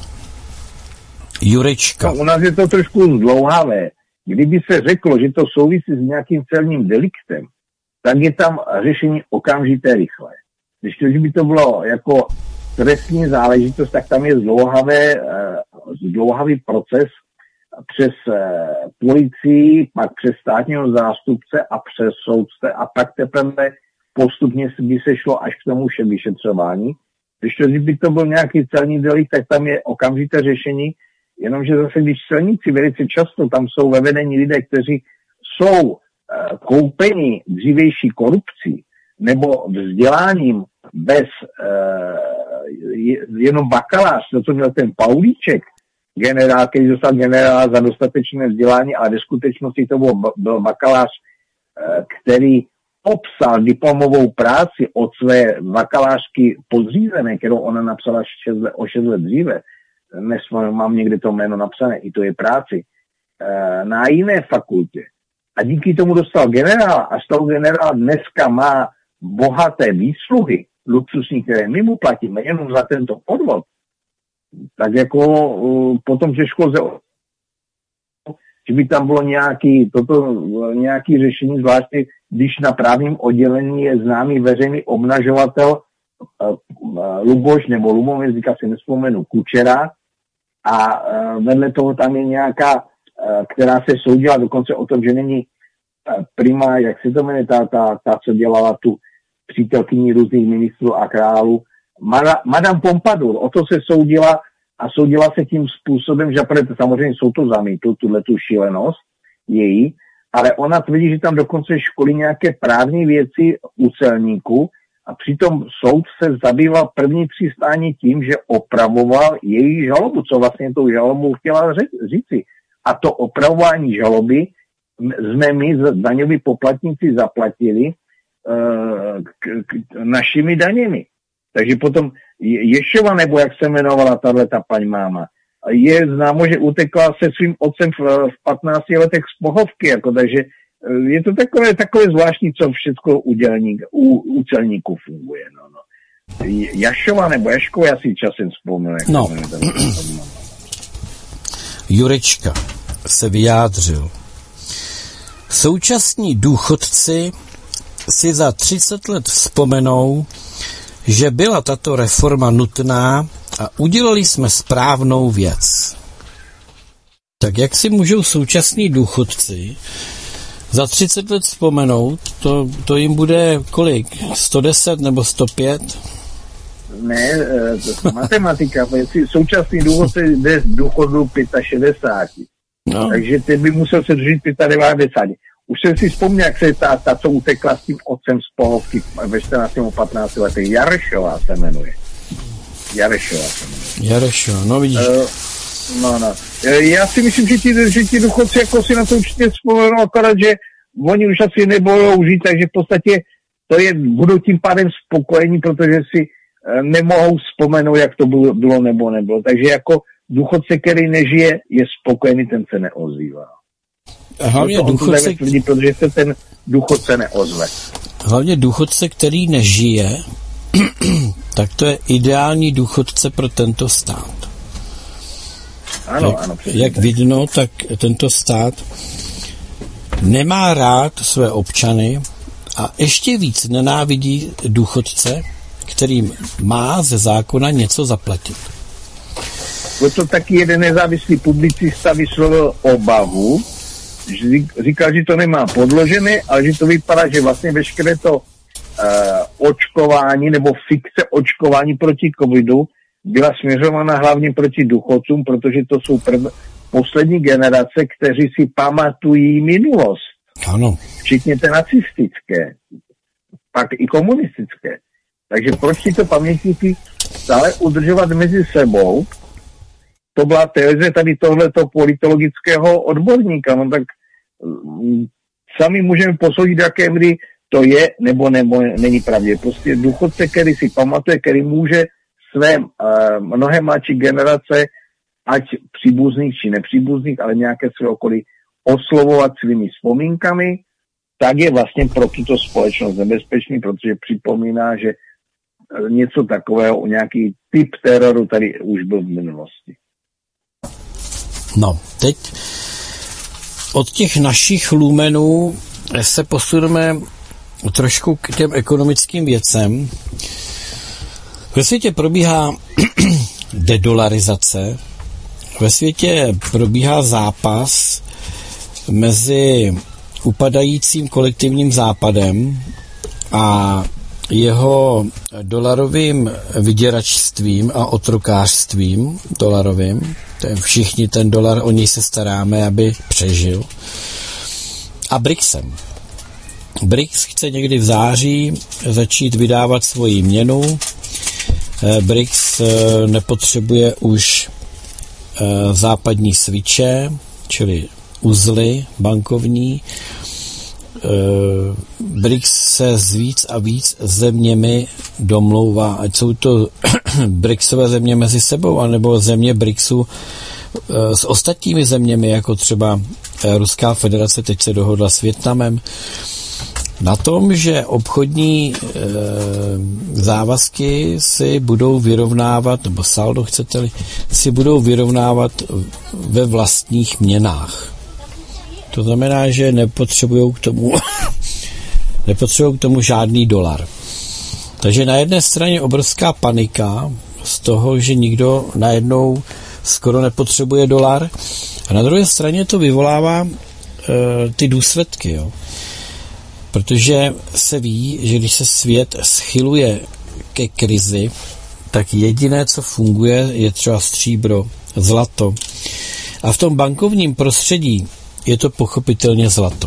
Jurečka. No, u nás je to trošku zdlouhavé. Kdyby se řeklo, že to souvisí s nějakým celním deliktem, tak je tam řešení okamžité rychlé. Když by to bylo jako trestní záležitost, tak tam je zdlouhavý proces přes policii, pak přes státního zástupce a přes soudce a pak teprve postupně by se šlo až k tomu vyšetřování. Když by to byl nějaký celní delikt, tak tam je okamžité řešení, jenomže zase, když celníci velice často tam jsou ve vedení lidé, kteří jsou koupeni dřívější korupcí nebo vzděláním bez jenom bakalář, to, co měl ten Paulíček, generál, který dostal generála za dostatečné vzdělání, ale ve skutečnosti to byl bakalář, který obsal diplomovou práci od své bakalářky podřízené, kterou ona napsala o 6 let dříve, dnes mám někde to jméno napsané, i to je práci, na jiné fakultě. A díky tomu dostal generála a z toho generála dneska má bohaté výsluhy, luxusní, které my mu platíme jenom za tento podvod, tak jako potom těžko lze, že by tam bylo nějaký řešení, zvláště když na právním oddělení je známý veřejný obnažovatel Luboš nebo Lubomír, říká si nespomenu, Kučera, a vedle toho tam je nějaká, která se soudila dokonce o tom, že není prima, jak se to jmenuje, ta co dělala tu přítelkyni různých ministrů a králů, Madame Pompadour, o to se soudila a soudila se tím způsobem, že samozřejmě jsou to zamítl, tu šílenost její, ale ona tvrdí, že tam dokonce školí nějaké právní věci u celníků a přitom soud se zabýval první přistání tím, že opravoval její žalobu, co vlastně tou žalobou chtěla říci. A to opravování žaloby jsme my daňoví poplatníci zaplatili našimi daněmi. Takže potom Ješova, nebo jak se jmenovala tato paní máma, je známo, že utekla se svým otcem v 15 letech z Pohovky, jako, takže je to takové zvláštní, co všechno u celníků funguje. No. Jašova nebo Jaškova, já si časem vzpomínám. No. Jurečka se vyjádřil. Současní důchodci si za 30 let vzpomenou, že byla tato reforma nutná a udělali jsme správnou věc. Tak jak si můžou současní důchodci za 30 let vzpomenout, to jim bude kolik? 110 nebo 105? Ne, matematika. Současný důchodci jde z důchodu 65. No. Takže ty by musel se držet 95. Už jsem si vzpomněl, jak se ta co utekla s tím otcem z Pohovky ve 14 nebo 15 letech. Jarešová se jmenuje. Jarešová, no vidíš. No. Já si myslím, že ti důchodci jako si na to určitě vzpomenou, akorát, že oni už asi nebudou žít, takže v podstatě budou tím pádem spokojení, protože si nemohou vzpomenout, jak to bylo nebo nebylo. Takže jako důchodce, který nežije, je spokojený, ten se neozývá. Hlavně důchodce, protože se ten důchodce neozve. Hlavně důchodce, který nežije, tak to je ideální důchodce pro tento stát. Ano. Jak vidno, tak tento stát nemá rád své občany a ještě víc nenávidí důchodce, kterým má ze zákona něco zaplatit. Proto taky jeden nezávislý publicista vyslovil obavu, že říkal, že to nemá podložené, ale že to vypadá, že vlastně veškeré to očkování nebo fikce očkování proti covidu byla směřována hlavně proti důchodcům, protože to jsou poslední generace, kteří si pamatují minulost. Ano. Včetně té nacistické, pak i komunistické. Takže proč tyto pamětníky stále udržovat mezi sebou to byla teze tady tohleto politologického odborníka, no tak sami můžeme posoudit, jaké kdy to je, nebo není pravdě. Prostě důchodce, který si pamatuje, který může své mnohem mladší generace, ať příbuzných či nepříbuzných, ale nějaké své okolí oslovovat svými vzpomínkami, tak je vlastně pro tuto společnost nebezpečný, protože připomíná, že něco takového, nějaký typ teroru tady už byl v minulosti. No, teď od těch našich lumenů se posuneme trošku k těm ekonomickým věcem. Ve světě probíhá dedolarizace, ve světě probíhá zápas mezi upadajícím kolektivním západem a jeho dolarovým vyděračstvím a otrokářstvím dolarovým. Všichni ten dolar, o něj se staráme, aby přežil. A BRICSem. BRICS chce někdy v září začít vydávat svoji měnu. BRICS nepotřebuje už západní sviče, čili uzly bankovní. BRICS se s víc a víc zeměmi domlouvá, ať jsou to BRICSové země mezi sebou, anebo země BRICSu s ostatními zeměmi, jako třeba Ruská federace teď se dohodla s Vietnamem, na tom, že obchodní závazky si budou vyrovnávat, nebo saldo chcete-li, si budou vyrovnávat ve vlastních měnách. To znamená, že nepotřebují k tomu žádný dolar. Takže na jedné straně obrovská panika z toho, že nikdo najednou skoro nepotřebuje dolar, a na druhé straně to vyvolává ty důsledky, jo. Protože se ví, že když se svět schyluje ke krizi, tak jediné, co funguje, je třeba stříbro, zlato. A v tom bankovním prostředí je to pochopitelně zlato.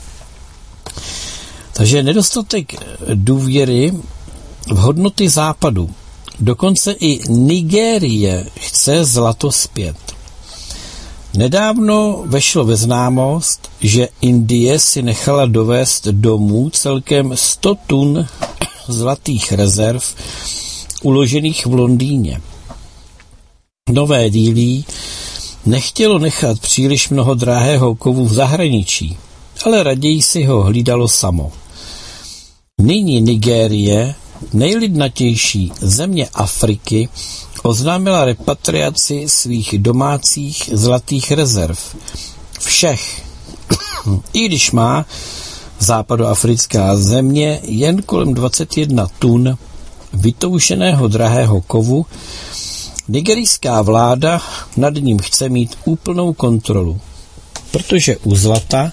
Takže nedostatek důvěry v hodnoty západu. Dokonce i Nigérie chce zlato zpět. Nedávno vešlo ve známost, že Indie si nechala dovést domů celkem 100 tun zlatých rezerv uložených v Londýně. Nové dílí nechtělo nechat příliš mnoho drahého kovu v zahraničí, ale raději si ho hlídalo samo. Nyní Nigérie, nejlidnatější země Afriky, oznámila repatriaci svých domácích zlatých rezerv. Všech. I když má západoafrická země jen kolem 21 tun vytoušeného drahého kovu, nigerijská vláda nad ním chce mít úplnou kontrolu, protože u zlata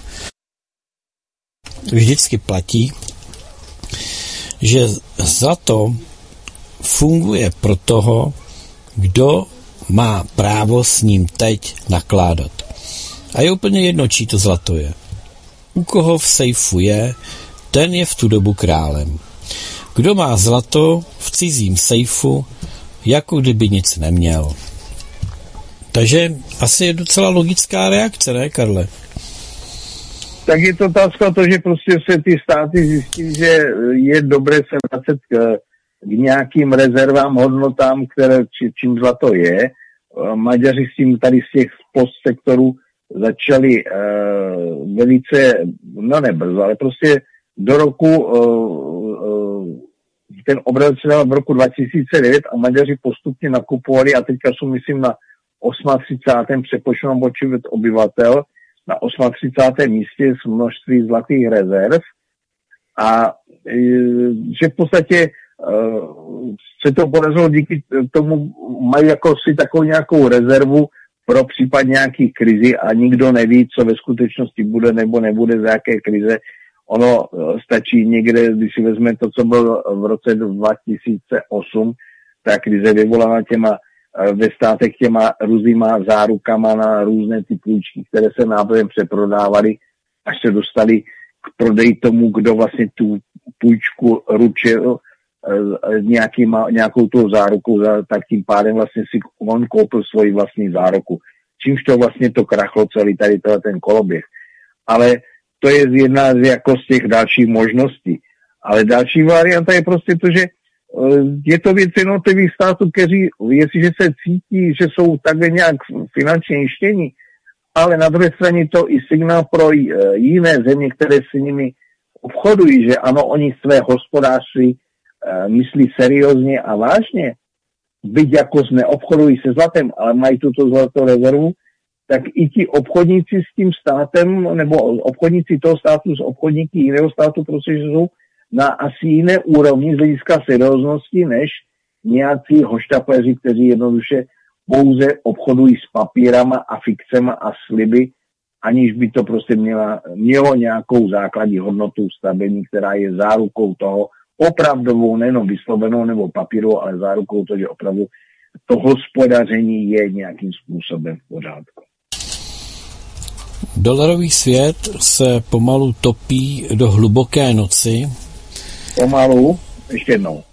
vždycky platí, že zlato funguje pro toho, kdo má právo s ním teď nakládat. A je úplně jedno, čí to zlato je. U koho v sejfu je, ten je v tu dobu králem. Kdo má zlato v cizím sejfu, jako kdyby nic neměl. Takže asi je docela logická reakce, ne, Karle? Tak je to otázka to, že prostě se ty státy zjistí, že je dobré se vracet k nějakým rezervám, hodnotám, které čím zlato je. Maďaři s tím tady z těch postsektorů začali velice, no nebrzo, ale prostě do roku, ten obrat se dal v roku 2009 a Maďaři postupně nakupovali a teďka jsou, myslím, na 38. přepočtenou počet obyvatel, na 38. místě s množství zlatých rezerv a že v podstatě se to podařilo díky tomu, mají jako si takovou nějakou rezervu pro případ nějaký krizi a nikdo neví, co ve skutečnosti bude nebo nebude, za jaké krize. Ono stačí někde, když si vezme to, co bylo v roce 2008, ta krize vyvolaná ve státech těma různýma zárukama na různé ty půjčky, které se nápadem přeprodávaly, až se dostali k prodeji tomu, kdo vlastně tu půjčku ručil, nějakou tou zárukou, tak tím pádem vlastně si on koupil svoji vlastní záruku. Čímž to vlastně to krachlo celý tady ten koloběh. Ale to je jedna z těch dalších možností. Ale další varianta je prostě to, že je to věc jednotlivých států, kteří, jestliže se cítí, že jsou takhle nějak finančně jištění, ale na druhé straně to i signál pro jiné země, které s nimi obchodují, že ano, oni své hospodářství myslí seriózně a vážně, byť jako neobchodují se zlatem, ale mají tuto zlatou rezervu, tak i ti obchodníci s tím státem, nebo obchodníci toho státu s obchodníky jiného státu prostě jsou na asi jiné úrovni z hlediska serióznosti, než nějací hoštapléři, kteří jednoduše pouze obchodují s papírama a fikcema a sliby, aniž by to prostě mělo nějakou základní hodnotu stabilní, která je zárukou toho opravdovou, nejenom vyslovenou nebo papíru, ale zárukou toho, že opravdu to hospodaření je nějakým způsobem v pořádku. Dolarový svět se pomalu topí do hluboké noci. Pomalu? Ještě jednou.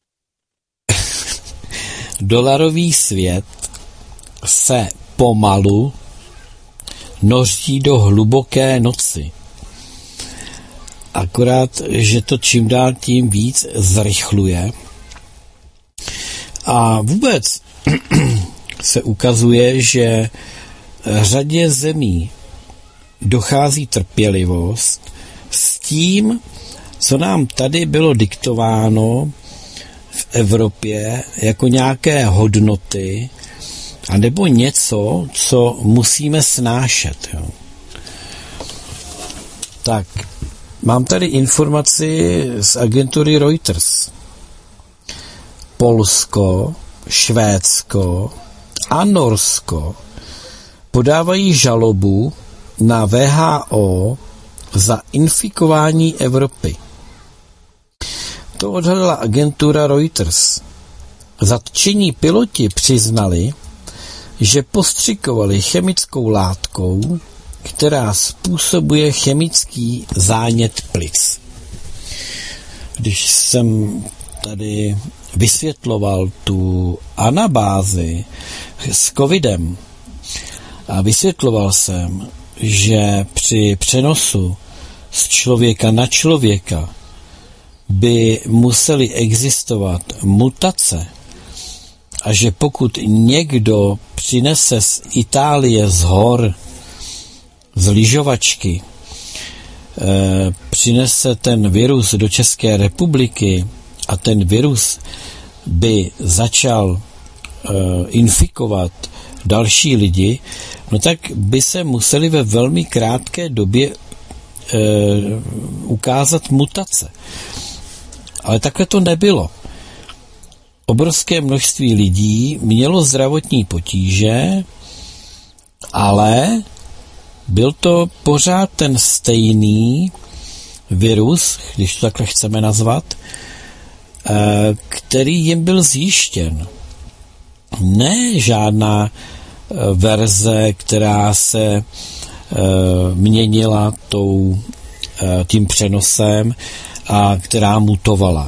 Dolarový svět se pomalu noří do hluboké noci. Akorát, že to čím dál tím víc zrychluje. A vůbec se ukazuje, že řadě zemí dochází trpělivost s tím, co nám tady bylo diktováno v Evropě jako nějaké hodnoty, anebo něco, co musíme snášet. Jo. Tak, mám tady informaci z agentury Reuters. Polsko, Švédsko a Norsko podávají žalobu na WHO za infikování Evropy. To odhalila agentura Reuters. Zatčení piloti přiznali, že postřikovali chemickou látkou, která způsobuje chemický zánět plic. Když jsem tady vysvětloval tu anabázi s covidem a vysvětloval jsem, že při přenosu z člověka na člověka by musely existovat mutace a že pokud někdo přinese z Itálie z hor, z lyžovačky, přinese ten virus do České republiky a ten virus by začal infikovat další lidi, no tak by se museli ve velmi krátké době ukázat mutace. Ale takhle to nebylo. Obrovské množství lidí mělo zdravotní potíže, ale byl to pořád ten stejný virus, když to takhle chceme nazvat, který jim byl zjištěn. Ne žádná verze, která se měnila tím přenosem a která mutovala.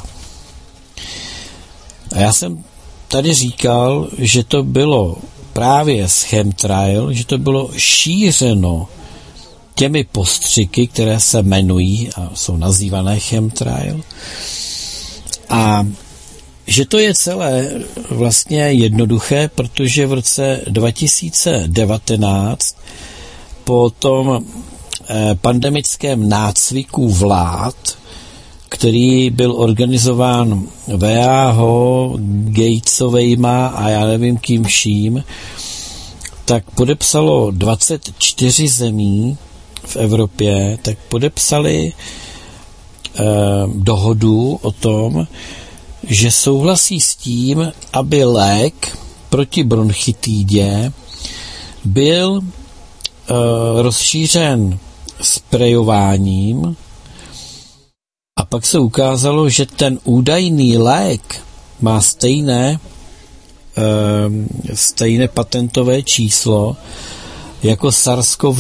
A já jsem tady říkal, že to bylo právě z chemtrail, že to bylo šířeno těmi postřiky, které se jmenují a jsou nazývané chemtrail. A že to je celé vlastně jednoduché, protože v roce 2019 po tom pandemickém nácviku vlád, který byl organizován WHO, Gatesovejma a já nevím kým vším, tak podepsalo 24 zemí v Evropě, tak podepsali dohodu o tom, že souhlasí s tím, aby lék proti bronchitidě byl rozšířen sprejováním a pak se ukázalo, že ten údajný lék má stejné patentové číslo jako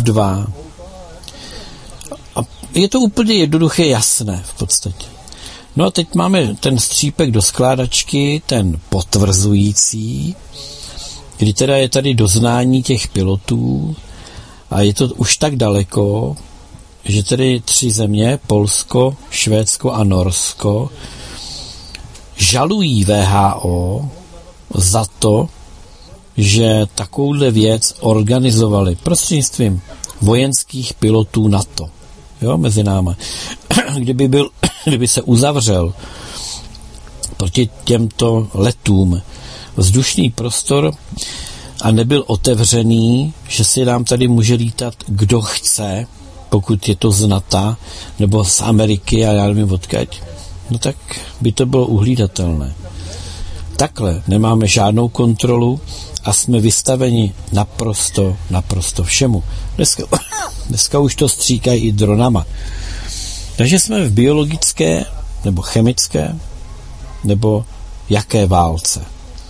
SARS-CoV-2. A je to úplně jednoduché jasné v podstatě. No a teď máme ten střípek do skládačky, ten potvrzující, kdy teda je tady doznání těch pilotů a je to už tak daleko, že tedy 3 země, Polsko, Švédsko a Norsko, žalují WHO za to, že takovouhle věc organizovali prostřednictvím vojenských pilotů NATO. Jo, mezi náma. Kdyby se uzavřel proti těmto letům vzdušný prostor a nebyl otevřený, že si nám tady může lítat kdo chce, pokud je to z NATO nebo z Ameriky a já nevím odkud, no tak by to bylo uhlídatelné. Takhle nemáme žádnou kontrolu a jsme vystaveni naprosto všemu. Dneska už to stříkají i dronama. Takže jsme v biologické nebo chemické nebo jaké válce.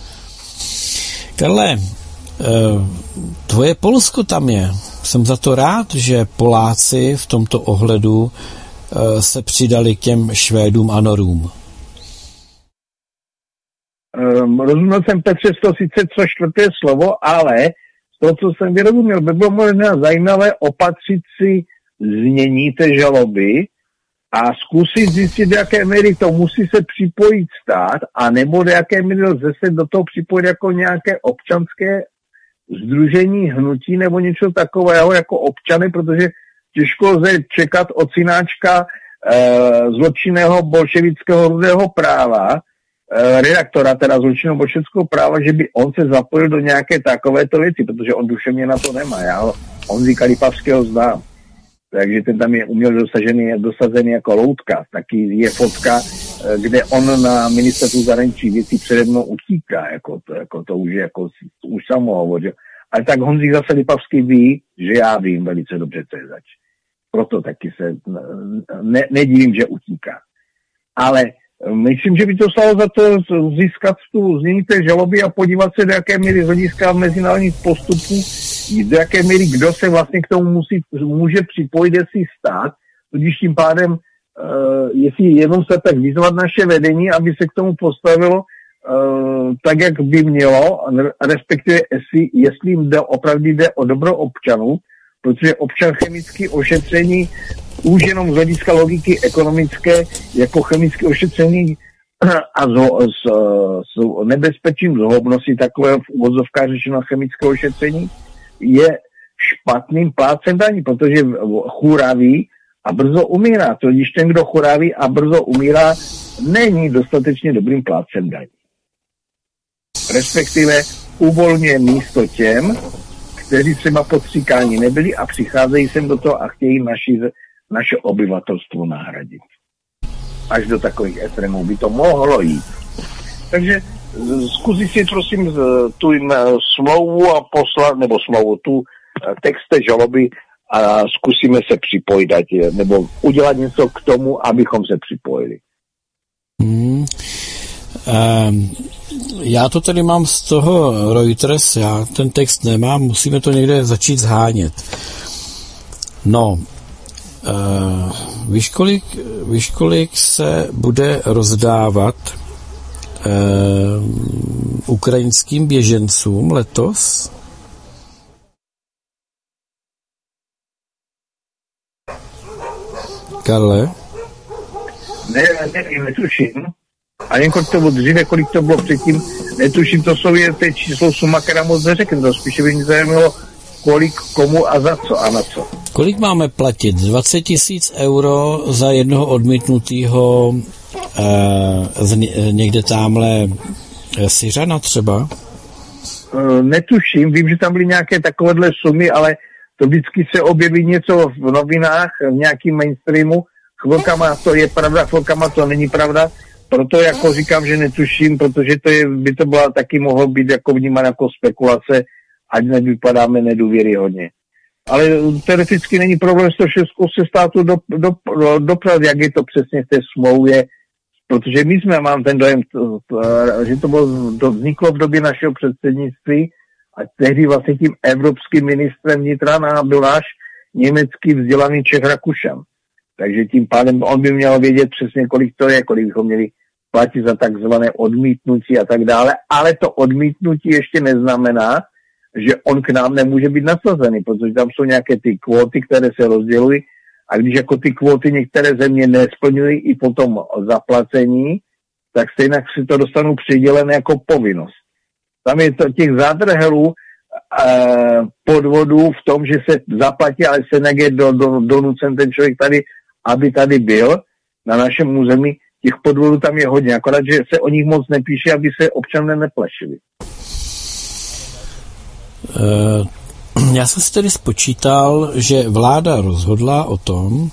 Karle, tvoje Polsko tam je. Jsem za to rád, že Poláci v tomto ohledu se přidali k těm Švédům a Norům. Rozuměl jsem, Petře, to sice co 4. slovo, ale to, co jsem vyrozuměl, by bylo možná zajímavé opatřit si znění té žaloby a zkusit zjistit, do jaké míry to musí se připojit stát, a nebo do jaké míry lze se do toho připojit jako nějaké občanské sdružení, hnutí nebo něco takového jako občany, protože těžko lze čekat od synáčka zločinného bolševického rudého práva, redaktora teda zločinného bolševického práva, že by on se zapojil do nějaké takovéto věci, protože on duševně na to nemá. Honzíka Lipavského znám. Takže ten tam je uměle dosazený jako loutka. Taky je fotka, kde on na ministerstvu zahraničních věcí přede mnou utíká, jako to už je už samo hovořil. Ale tak Honzík zase Lipavský ví, že já vím velice dobře, co je zač. Proto taky se nedivím, že utíká. Ale myslím, že by to stalo za to získat tu znění té žaloby a podívat se, do jaké míry z hlediska mezinárodních postupů, do jaké míry kdo se vlastně k tomu může připojit, jestli stát, tudíž tím pádem, jestli jenom se tak vyzvat naše vedení, aby se k tomu postavilo tak, jak by mělo, respektive jestli jim opravdu jde o dobro občanů, protože občan chemické ošetření už jenom z hlediska logiky ekonomické jako chemické ošetření a s nebezpečím zhoubnosti takové v uvozovkách řečeno chemické ošetření je špatným plátcem daní, protože churaví a brzo umírá. To když ten, kdo churaví a brzo umírá, není dostatečně dobrým plátcem daní. Respektive uvolňuje místo těm, kteří třeba podstříkáni nebyli a přicházejí sem do toho a chtějí naše obyvatelstvo nahradit. Až do takových extrémů by to mohlo jít. Takže zkusit si prosím tu smlouvu a poslat, nebo smlouvu, tu text té žaloby a zkusíme se připojit, nebo udělat něco k tomu, abychom se připojili. Já to tady mám z toho Reuters, já ten text nemám, musíme to někde začít zhánět. No, víš, kolik se bude rozdávat ukrajinským běžencům letos? Karle? Nevím, netuším. A jen kolik to bylo dříve, kolik to bylo předtím, netuším, to je číslo suma, která moc neřekne, to spíše by mě zajímalo, kolik, komu a za co a na co. Kolik máme platit? 20 000 euro za jednoho odmítnutýho někde tamhle Syřana třeba? Netuším, vím, že tam byly nějaké takovéhle sumy, ale to vždycky se objeví něco v novinách, v nějakým mainstreamu, chvilkama to je pravda, chvilkama to není pravda. Proto jako říkám, že netuším, protože by to byla taky mohlo být jako vnímat jako spekulace, ať nevypadáme nedůvěryhodně. Ale teoreticky není problém 106 se státu doprat, jak je to přesně v té smlouvě, protože mám ten dojem, že to vzniklo v době našeho předsednictví a tehdy vlastně tím evropským ministrem vnitra byl náš německý vzdělaný Čech Rakušan. Takže tím pádem on by měl vědět přesně, kolik to je, kolik bychom měli platit za takzvané odmítnutí a tak dále, ale to odmítnutí ještě neznamená, že on k nám nemůže být nasazený, protože tam jsou nějaké ty kvóty, které se rozdělují a když jako ty kvóty některé země nesplňují i potom zaplacení, tak stejně si to dostanou přidělené jako povinnost. Tam je to těch zádrhelů podvodů v tom, že se zaplatí, ale se je donucen ten člověk tady, aby tady byl na našem území. Těch podvodů tam je hodně, akorát, že se o nich moc nepíše, aby se občané neplašili. Já jsem si tedy spočítal, že vláda rozhodla o tom,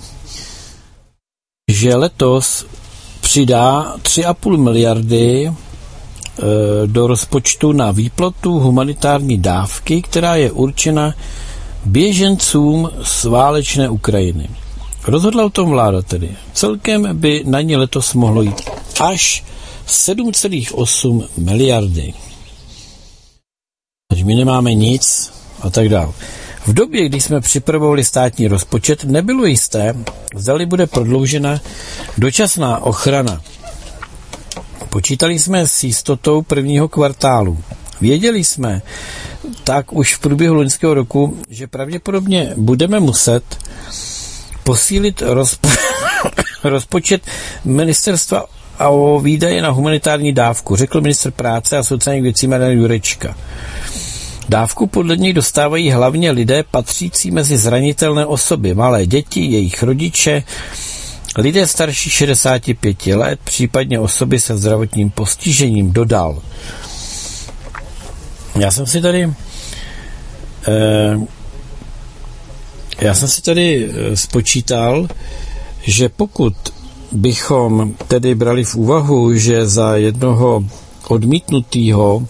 že letos přidá 3,5 miliardy do rozpočtu na výplatu humanitární dávky, která je určena běžencům z válečné Ukrajiny. Rozhodla o tom vláda tedy. Celkem by na ně letos mohlo jít až 7,8 miliardy. Ať my nemáme nic a tak dále. V době, kdy jsme připravovali státní rozpočet, nebylo jisté, zdali bude prodloužena dočasná ochrana. Počítali jsme s jistotou prvního kvartálu. Věděli jsme tak už v průběhu loňského roku, že pravděpodobně budeme muset posílit rozpočet ministerstva a o výdaje na humanitární dávku, řekl ministr práce a sociálních věcí Marian Jurečka. Dávku podle něj dostávají hlavně lidé patřící mezi zranitelné osoby, malé děti, jejich rodiče, lidé starší 65 let, případně osoby se zdravotním postižením, dodal. Já jsem si tady spočítal, že pokud bychom tedy brali v úvahu, že za jednoho odmítnutého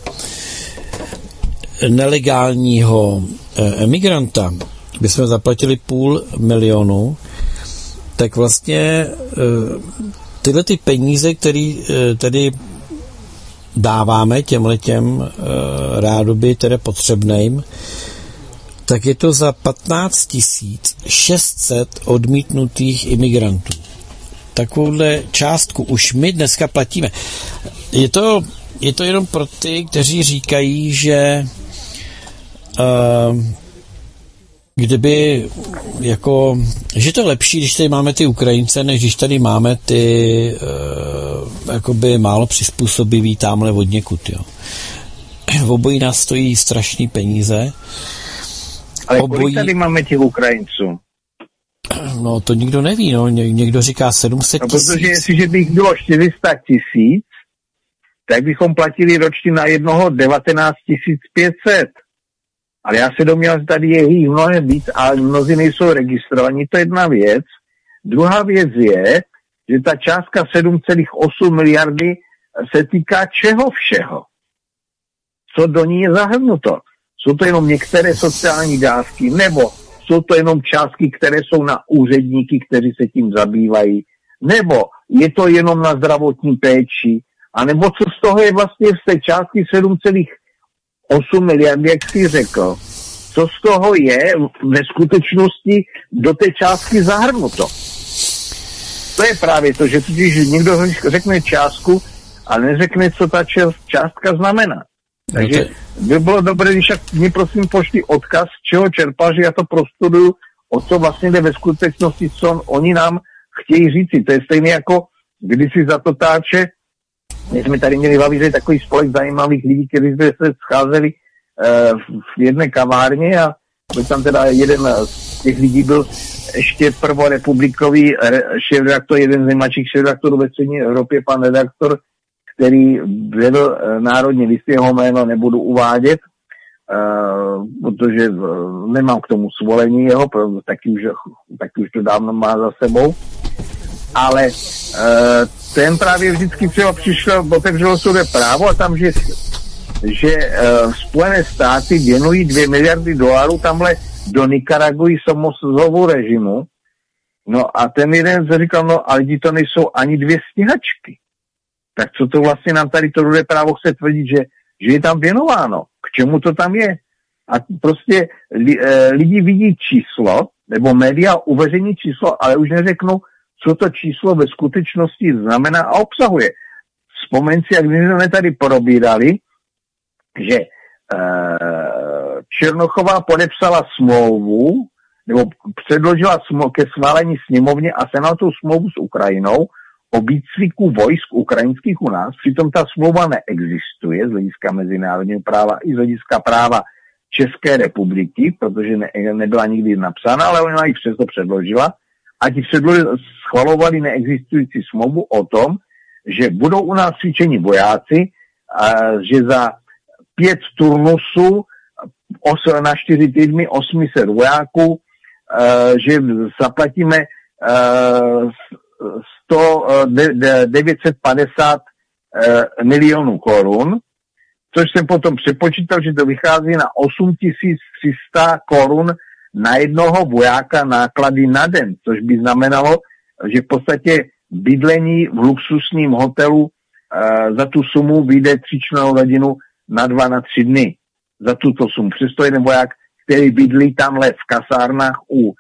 nelegálního emigranta bychom zaplatili 500 000, tak vlastně tyhle ty peníze, které tedy dáváme těmhletěm rádoby tedy potřebným, tak je to za 15 600 odmítnutých imigrantů. Takovouhle částku už my dneska platíme. Je to jenom pro ty, kteří říkají, že kdyby že to je lepší, když tady máme ty Ukrajince, než když tady máme ty jakoby málo přizpůsobivý támhle odněkud, jo. V obojí nás stojí strašný peníze. Ale kolik tady máme těch Ukrajinců? No, to nikdo neví, no. Někdo říká 700 000. No, protože jestliže bych bylo 400 000, tak bychom platili ročně na jednoho 19 500. Ale já se domnívám, že tady je jich mnohem víc a mnozí nejsou registrovaní. To je jedna věc. Druhá věc je, že ta částka 7,8 miliardy se týká čeho všeho? Co do ní je zahrnuto? Jsou to jenom některé sociální dávky, nebo jsou to jenom částky, které jsou na úředníky, kteří se tím zabývají, nebo je to jenom na zdravotní péči, a nebo co z toho je vlastně z té částky 7,8 miliardy, jak jsi řekl, co z toho je ve skutečnosti do té částky zahrnuto. To je právě to, že totiž někdo řekne částku a neřekne, co ta částka znamená. Takže by bylo dobré, když mi prosím pošli odkaz, čeho čerpá, že já to prostuduju, o co vlastně jde ve skutečnosti, co oni nám chtějí říci. To je stejné jako kdysi za Totáče, my jsme tady měli v Avíře takový spolek zajímavých lidí, kteří jsme se scházeli v jedné kavárně a byl tam teda jeden z těch lidí byl ještě prvorepublikový šéfredaktor, jeden z nejmladších šéfredaktorů ve střední Evropě, pan redaktor, který vedl Národní list, jeho jméno nebudu uvádět, protože nemám k tomu svolení jeho, taky už to dávno má za sebou. Ale ten právě vždycky třeba přišel, otevřelo se právo a tam, že Spojené státy věnují $2 miliardy tamhle do Nikaraguji samozlovu režimu. No a ten jeden se říkal, no ale lidi to nejsou ani 2 stíhačky. Tak co to vlastně nám tady to Rudé právo chce tvrdit, že je tam věnováno? K čemu to tam je? A prostě lidi vidí číslo nebo média uveřejní číslo, ale už neřeknou, co to číslo ve skutečnosti znamená a obsahuje. Vzpomeň si, jak jsme tady probírali, že Černochová podepsala smlouvu, nebo předložila ke schválení sněmovně a senátu smlouvu s Ukrajinou o výcviku vojsk ukrajinských u nás. Přitom ta smlouva neexistuje z hlediska mezinárodního práva i z hlediska práva České republiky, protože nebyla nikdy napsána, ale ona ji přesto předložila a ti schvalovali neexistující smlouvu o tom, že budou u nás cvičení vojáci, že za 5 turnusů na 4 týdny 800 vojáků, že zaplatíme 950 milionů korun, což jsem potom přepočítal, že to vychází na 8300 korun na jednoho vojáka náklady na den, což by znamenalo, že v podstatě bydlení v luxusním hotelu za tu sumu vyjde 3člennou rodinu na 2 na 3 dny. Za tuto sumu. Přesto jeden voják, který bydlí tamhle v kasárnách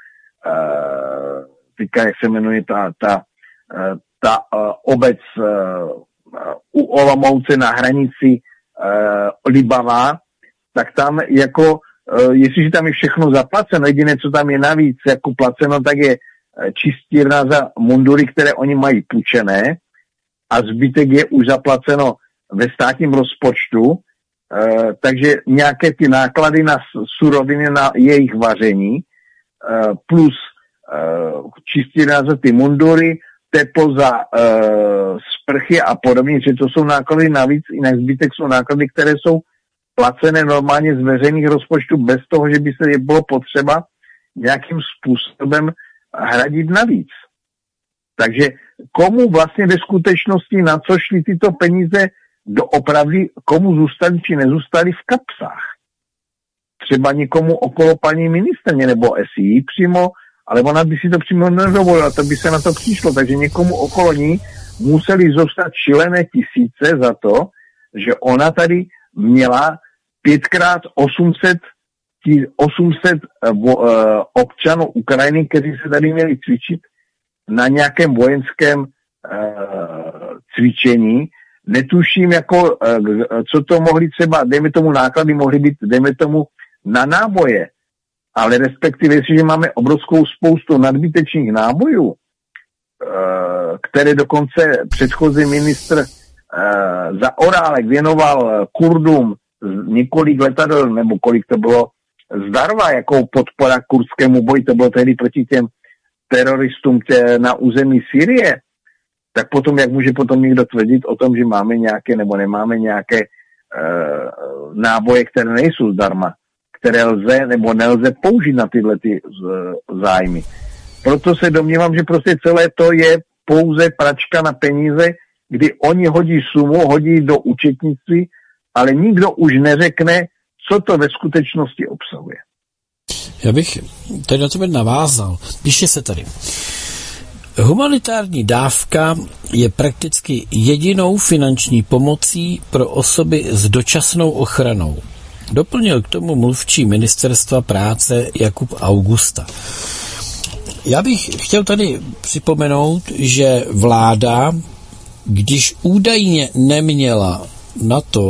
teďka jak se jmenuje ta obec u Olomouce na hranici Libavá, tak tam jako, jestliže tam je všechno zaplaceno, jediné, co tam je navíc jako placeno, tak je čistírna za mundury, které oni mají půjčené a zbytek je už zaplaceno ve státním rozpočtu, takže nějaké ty náklady na suroviny, na jejich vaření, plus čistírna za ty mundury, teplo za sprchy a podobně, že to jsou náklady navíc, jinak zbytek jsou náklady, které jsou placené normálně z veřejných rozpočtů bez toho, že by se bylo potřeba nějakým způsobem hradit navíc. Takže komu vlastně ve skutečnosti, na co šly tyto peníze doopravdy, komu zůstali či nezůstali v kapsách? Třeba někomu okolo paní ministrně nebo SI přímo, ale ona by si to přímo nedovolila, to by se na to přišlo, takže někomu okolo ní museli zůstat šílené tisíce za to, že ona tady měla 5x800 občanů Ukrajiny, kteří se tady měli cvičit na nějakém vojenském cvičení. Netuším, jako, co to mohli třeba, dejme tomu náklady, mohly být, dejme tomu, na náboje, ale respektive, jestliže máme obrovskou spoustu nadbytečných nábojů, které dokonce předchozí ministr Zaorálek věnoval Kurdům několik letadel, nebo kolik to bylo, zdarma jako podpora kurdskému boji, to bylo tehdy proti těm teroristům na území Sýrie, tak potom, jak může potom někdo tvrdit o tom, že máme nějaké nebo nemáme nějaké náboje, které nejsou zdarma, které lze nebo nelze použít na tyhle ty zájmy. Proto se domnívám, že prostě celé to je pouze pračka na peníze, kdy oni hodí sumu, hodí do účetnictví, ale nikdo už neřekne, co to ve skutečnosti obsahuje. Já bych tady na tebe navázal. Píše se tady. Humanitární dávka je prakticky jedinou finanční pomocí pro osoby s dočasnou ochranou. Doplnil k tomu mluvčí ministerstva práce Jakub Augusta. Já bych chtěl tady připomenout, že vláda, když údajně neměla na to,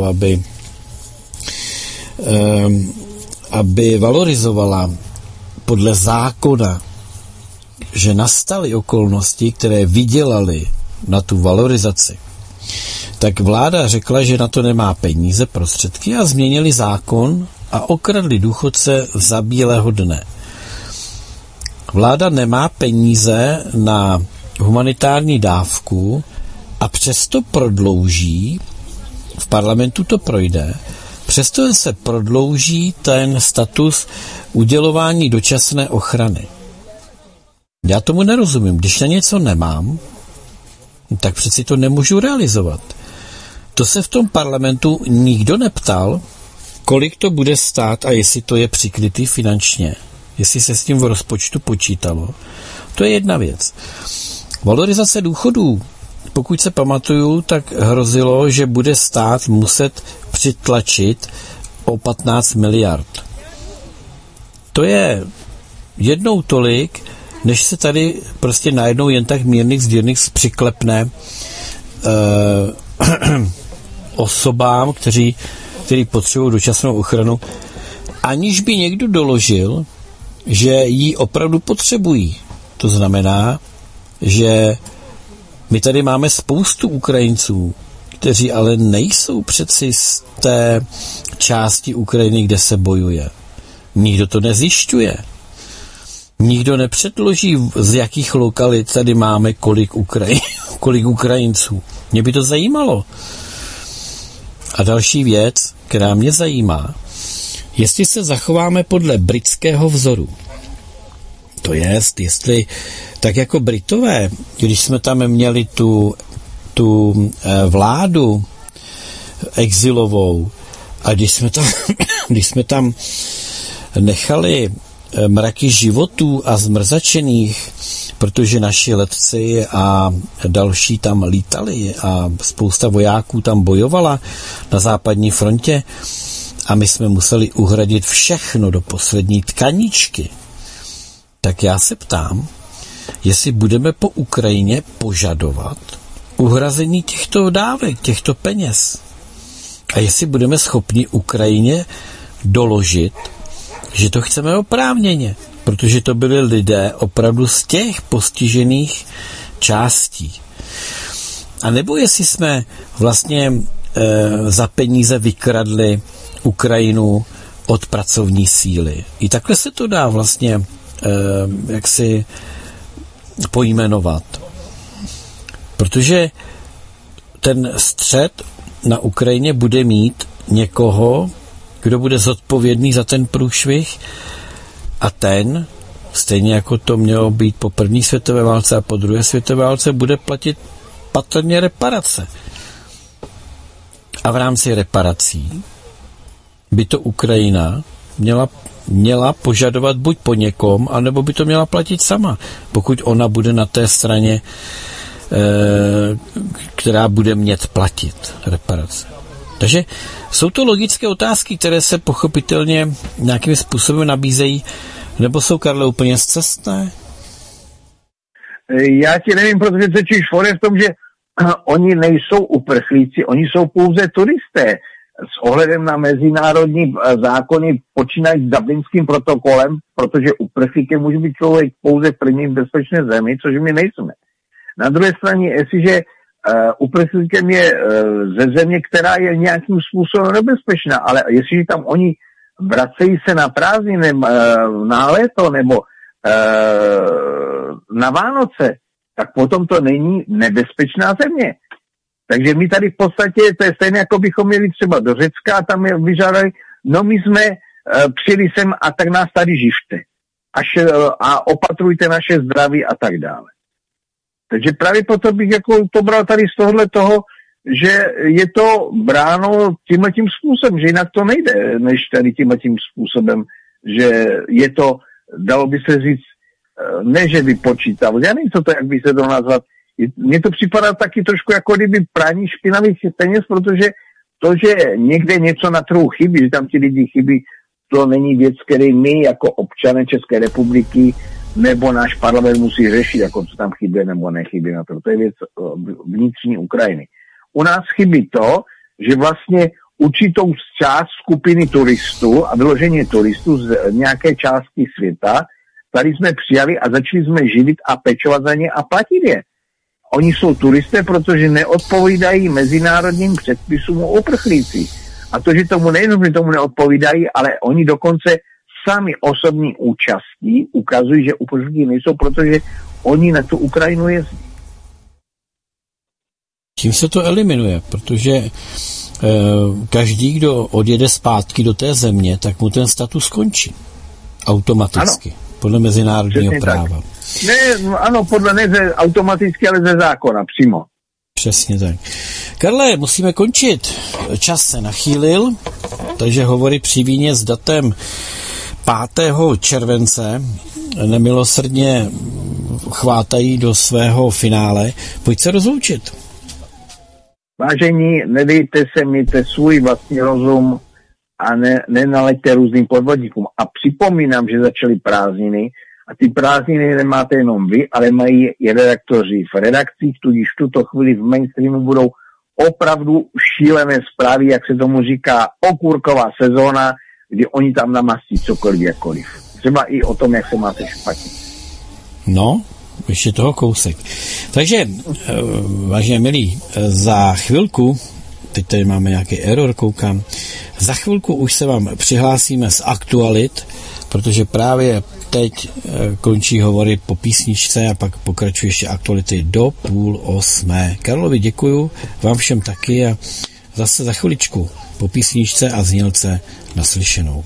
aby valorizovala podle zákona, že nastaly okolnosti, které vydělaly na tu valorizaci, tak vláda řekla, že na to nemá peníze, prostředky a změnili zákon a okradli důchodce za bílého dne. Vláda nemá peníze na humanitární dávku a přesto prodlouží, v parlamentu to projde, přesto se prodlouží ten status udělování dočasné ochrany. Já tomu nerozumím. Když na něco nemám, tak přeci to nemůžu realizovat. To se v tom parlamentu nikdo neptal, kolik to bude stát a jestli to je přikrytý finančně, jestli se s tím v rozpočtu počítalo. To je jedna věc. Valorizace důchodů, pokud se pamatuju, tak hrozilo, že bude stát muset přitlačit o 15 miliard. To je jednou tolik, než se tady prostě najednou jen tak mírných zdírných přiklepne osobám, který potřebují dočasnou ochranu, aniž by někdo doložil, že ji opravdu potřebují. To znamená, že my tady máme spoustu Ukrajinců, kteří ale nejsou přeci z té části Ukrajiny, kde se bojuje. Nikdo to nezjišťuje. Nikdo nepředloží, z jakých lokalit tady máme kolik Ukrajinců. Mě by to zajímalo. A další věc, která mě zajímá, jestli se zachováme podle britského vzoru. To jest, jestli tak jako Britové, když jsme tam měli tu vládu exilovou a když jsme tam nechali mraky životů a zmrzačených, protože naši letci a další tam lítali a spousta vojáků tam bojovala na západní frontě a my jsme museli uhradit všechno do poslední tkaničky. Tak já se ptám, jestli budeme po Ukrajině požadovat uhrazení těchto dávek, těchto peněz. A jestli budeme schopni Ukrajině doložit, že to chceme oprávněně, protože to byli lidé opravdu z těch postižených částí. A nebo jestli jsme vlastně za peníze vykradli Ukrajinu od pracovní síly. I takhle se to dá vlastně jaksi pojmenovat. Protože ten střet na Ukrajině bude mít někoho, kdo bude zodpovědný za ten průšvih a ten, stejně jako to mělo být po první světové válce a po druhé světové válce, bude platit patrně reparace. A v rámci reparací by to Ukrajina měla požadovat buď po někom, anebo by to měla platit sama, pokud ona bude na té straně, která bude mět platit reparace. Takže jsou to logické otázky, které se pochopitelně nějakým způsobem nabízejí, nebo jsou, Karle, úplně scestné? Já ti nevím, protože totiž je v tom, že oni nejsou uprchlíci, oni jsou pouze turisté. S ohledem na mezinárodní zákony počínají s Dublinským protokolem, protože uprchlíkem může být člověk pouze v první bezpečné zemi, což my nejsme. Na druhé straně, jestliže uprchlíkem je ze země, která je nějakým způsobem nebezpečná, ale jestliže tam oni vracejí se na prázdniny, na léto nebo na Vánoce, tak potom to není nebezpečná země. Takže my tady v podstatě, to je stejné, jako bychom měli třeba do Řecka a tam je vyžádali, no my jsme přijeli sem a tak nás tady živte. A opatrujte naše zdraví a tak dále. Takže právě proto bych jako to bral tady z tohohle toho, že je to bráno tímhletím způsobem, že jinak to nejde, než tady tímhletím způsobem, že je to, dalo by se říct, ne, že vypočítal. Já nevím, co to, jak by se to nazvat. Mně to připadá taky trošku jako kdyby prání špinavých peněz, protože to, že někde něco na trhu chybí, že tam ti lidi chybí, to není věc, který my jako občané České republiky nebo náš parlament musí řešit, jako co tam chybí nebo nechybí na to. To je věc vnitřní Ukrajiny. U nás chybí to, že vlastně určitou část skupiny turistů a vyloženě turistů z nějaké části světa, tady jsme přijali a začali jsme živit a pečovat za ně a platit je. Oni jsou turisté, protože neodpovídají mezinárodním předpisům o uprchlících. A to, že tomu nejenom, že tomu neodpovídají, ale oni dokonce sami osobní účastí ukazují, že uprchlíci nejsou, protože oni na tu Ukrajinu jezdí. Tím se to eliminuje, protože každý, kdo odjede zpátky do té země, tak mu ten status končí. Automaticky. Ano. Podle mezinárodního přesně práva. Tak. Ne, ano, podle ne automaticky, ale ze zákona, přímo. Přesně tak. Karle, musíme končit. Čas se nachýlil, takže hovory při víně s datem 5. července nemilosrdně chvátají do svého finále. Pojď se rozloučit. Vážení, nedejte se, mějte svůj vlastní rozum a nenaleďte různým podvodníkům. A připomínám, že začaly prázdniny, a ty prázdniny nemáte jenom vy, ale mají i redaktoři v redakcích, tudíž v tuto chvíli v mainstreamu budou opravdu šílené zprávy, jak se tomu říká, okurková sezóna, kdy oni tam namastí cokoliv, jakkoliv. Třeba i o tom, jak se máte špatně. No, ještě toho kousek. Takže, vážně milí, za chvilku, teď tady máme nějaký error, koukám, za chvilku už se vám přihlásíme z aktualit, protože právě teď končí hovory po písničce a pak pokračuje ještě aktuality do 7:30. Karlovi děkuju, vám všem taky a zase za chviličku po písničce a znělce naslyšenou.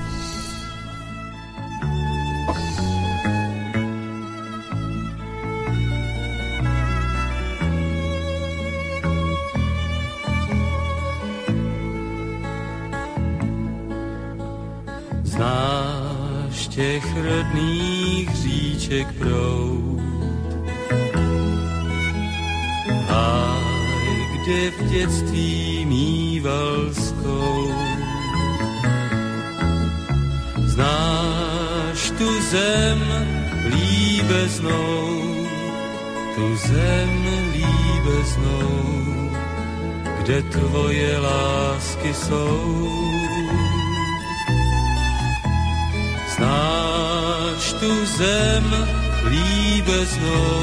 Znáš těch rodných říček proud, háj, kde v dětství mýval skou. Znáš tu zem líbeznou, kde tvoje lásky jsou. Znáš tu zem líbeznou,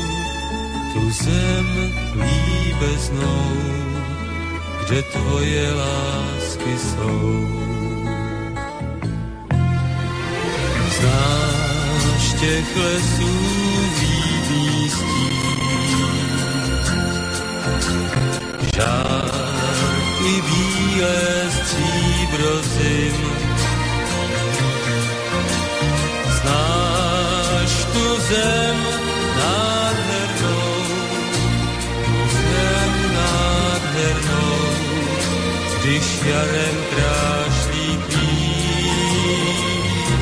kde tvoje lásky jsou. Znáš těch lesů vítný stín, žárky bílé stříbro zim. Znáš tu zem nádhernou, když jarem krášlí kvín.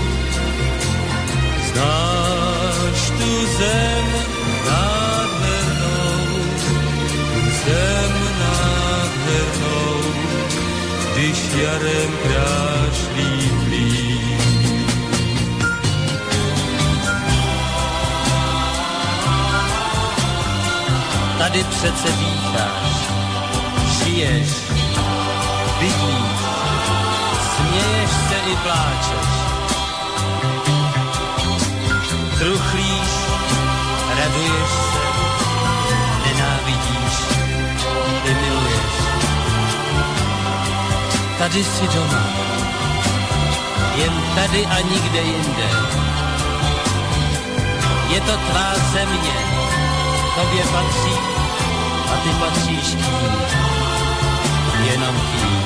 Znáš tu zem nádhernou, když jarem krášlí kvín. Tady přece dýcháš, žiješ, bydlíš, směješ se i pláčeš. Truchlíš, raduješ se, nenávidíš i miluješ. Tady jsi doma, jen tady a nikde jinde. Je to tvá země, tobě patří a ty patříš k ní, jenom k ní.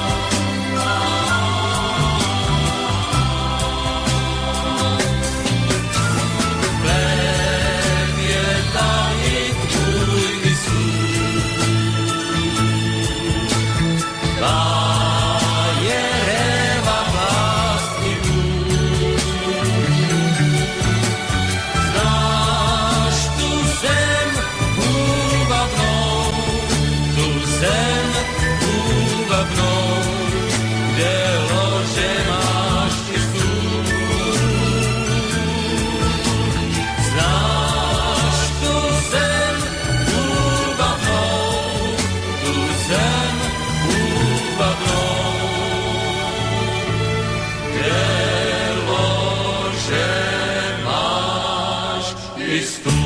Chléb je tady tvůj vysůl, je réva lásky vůl. Znáš tu zem úvavnou, kde lože máš i stůl. Znáš tu zem úvavnou, kde lože máš i stůl.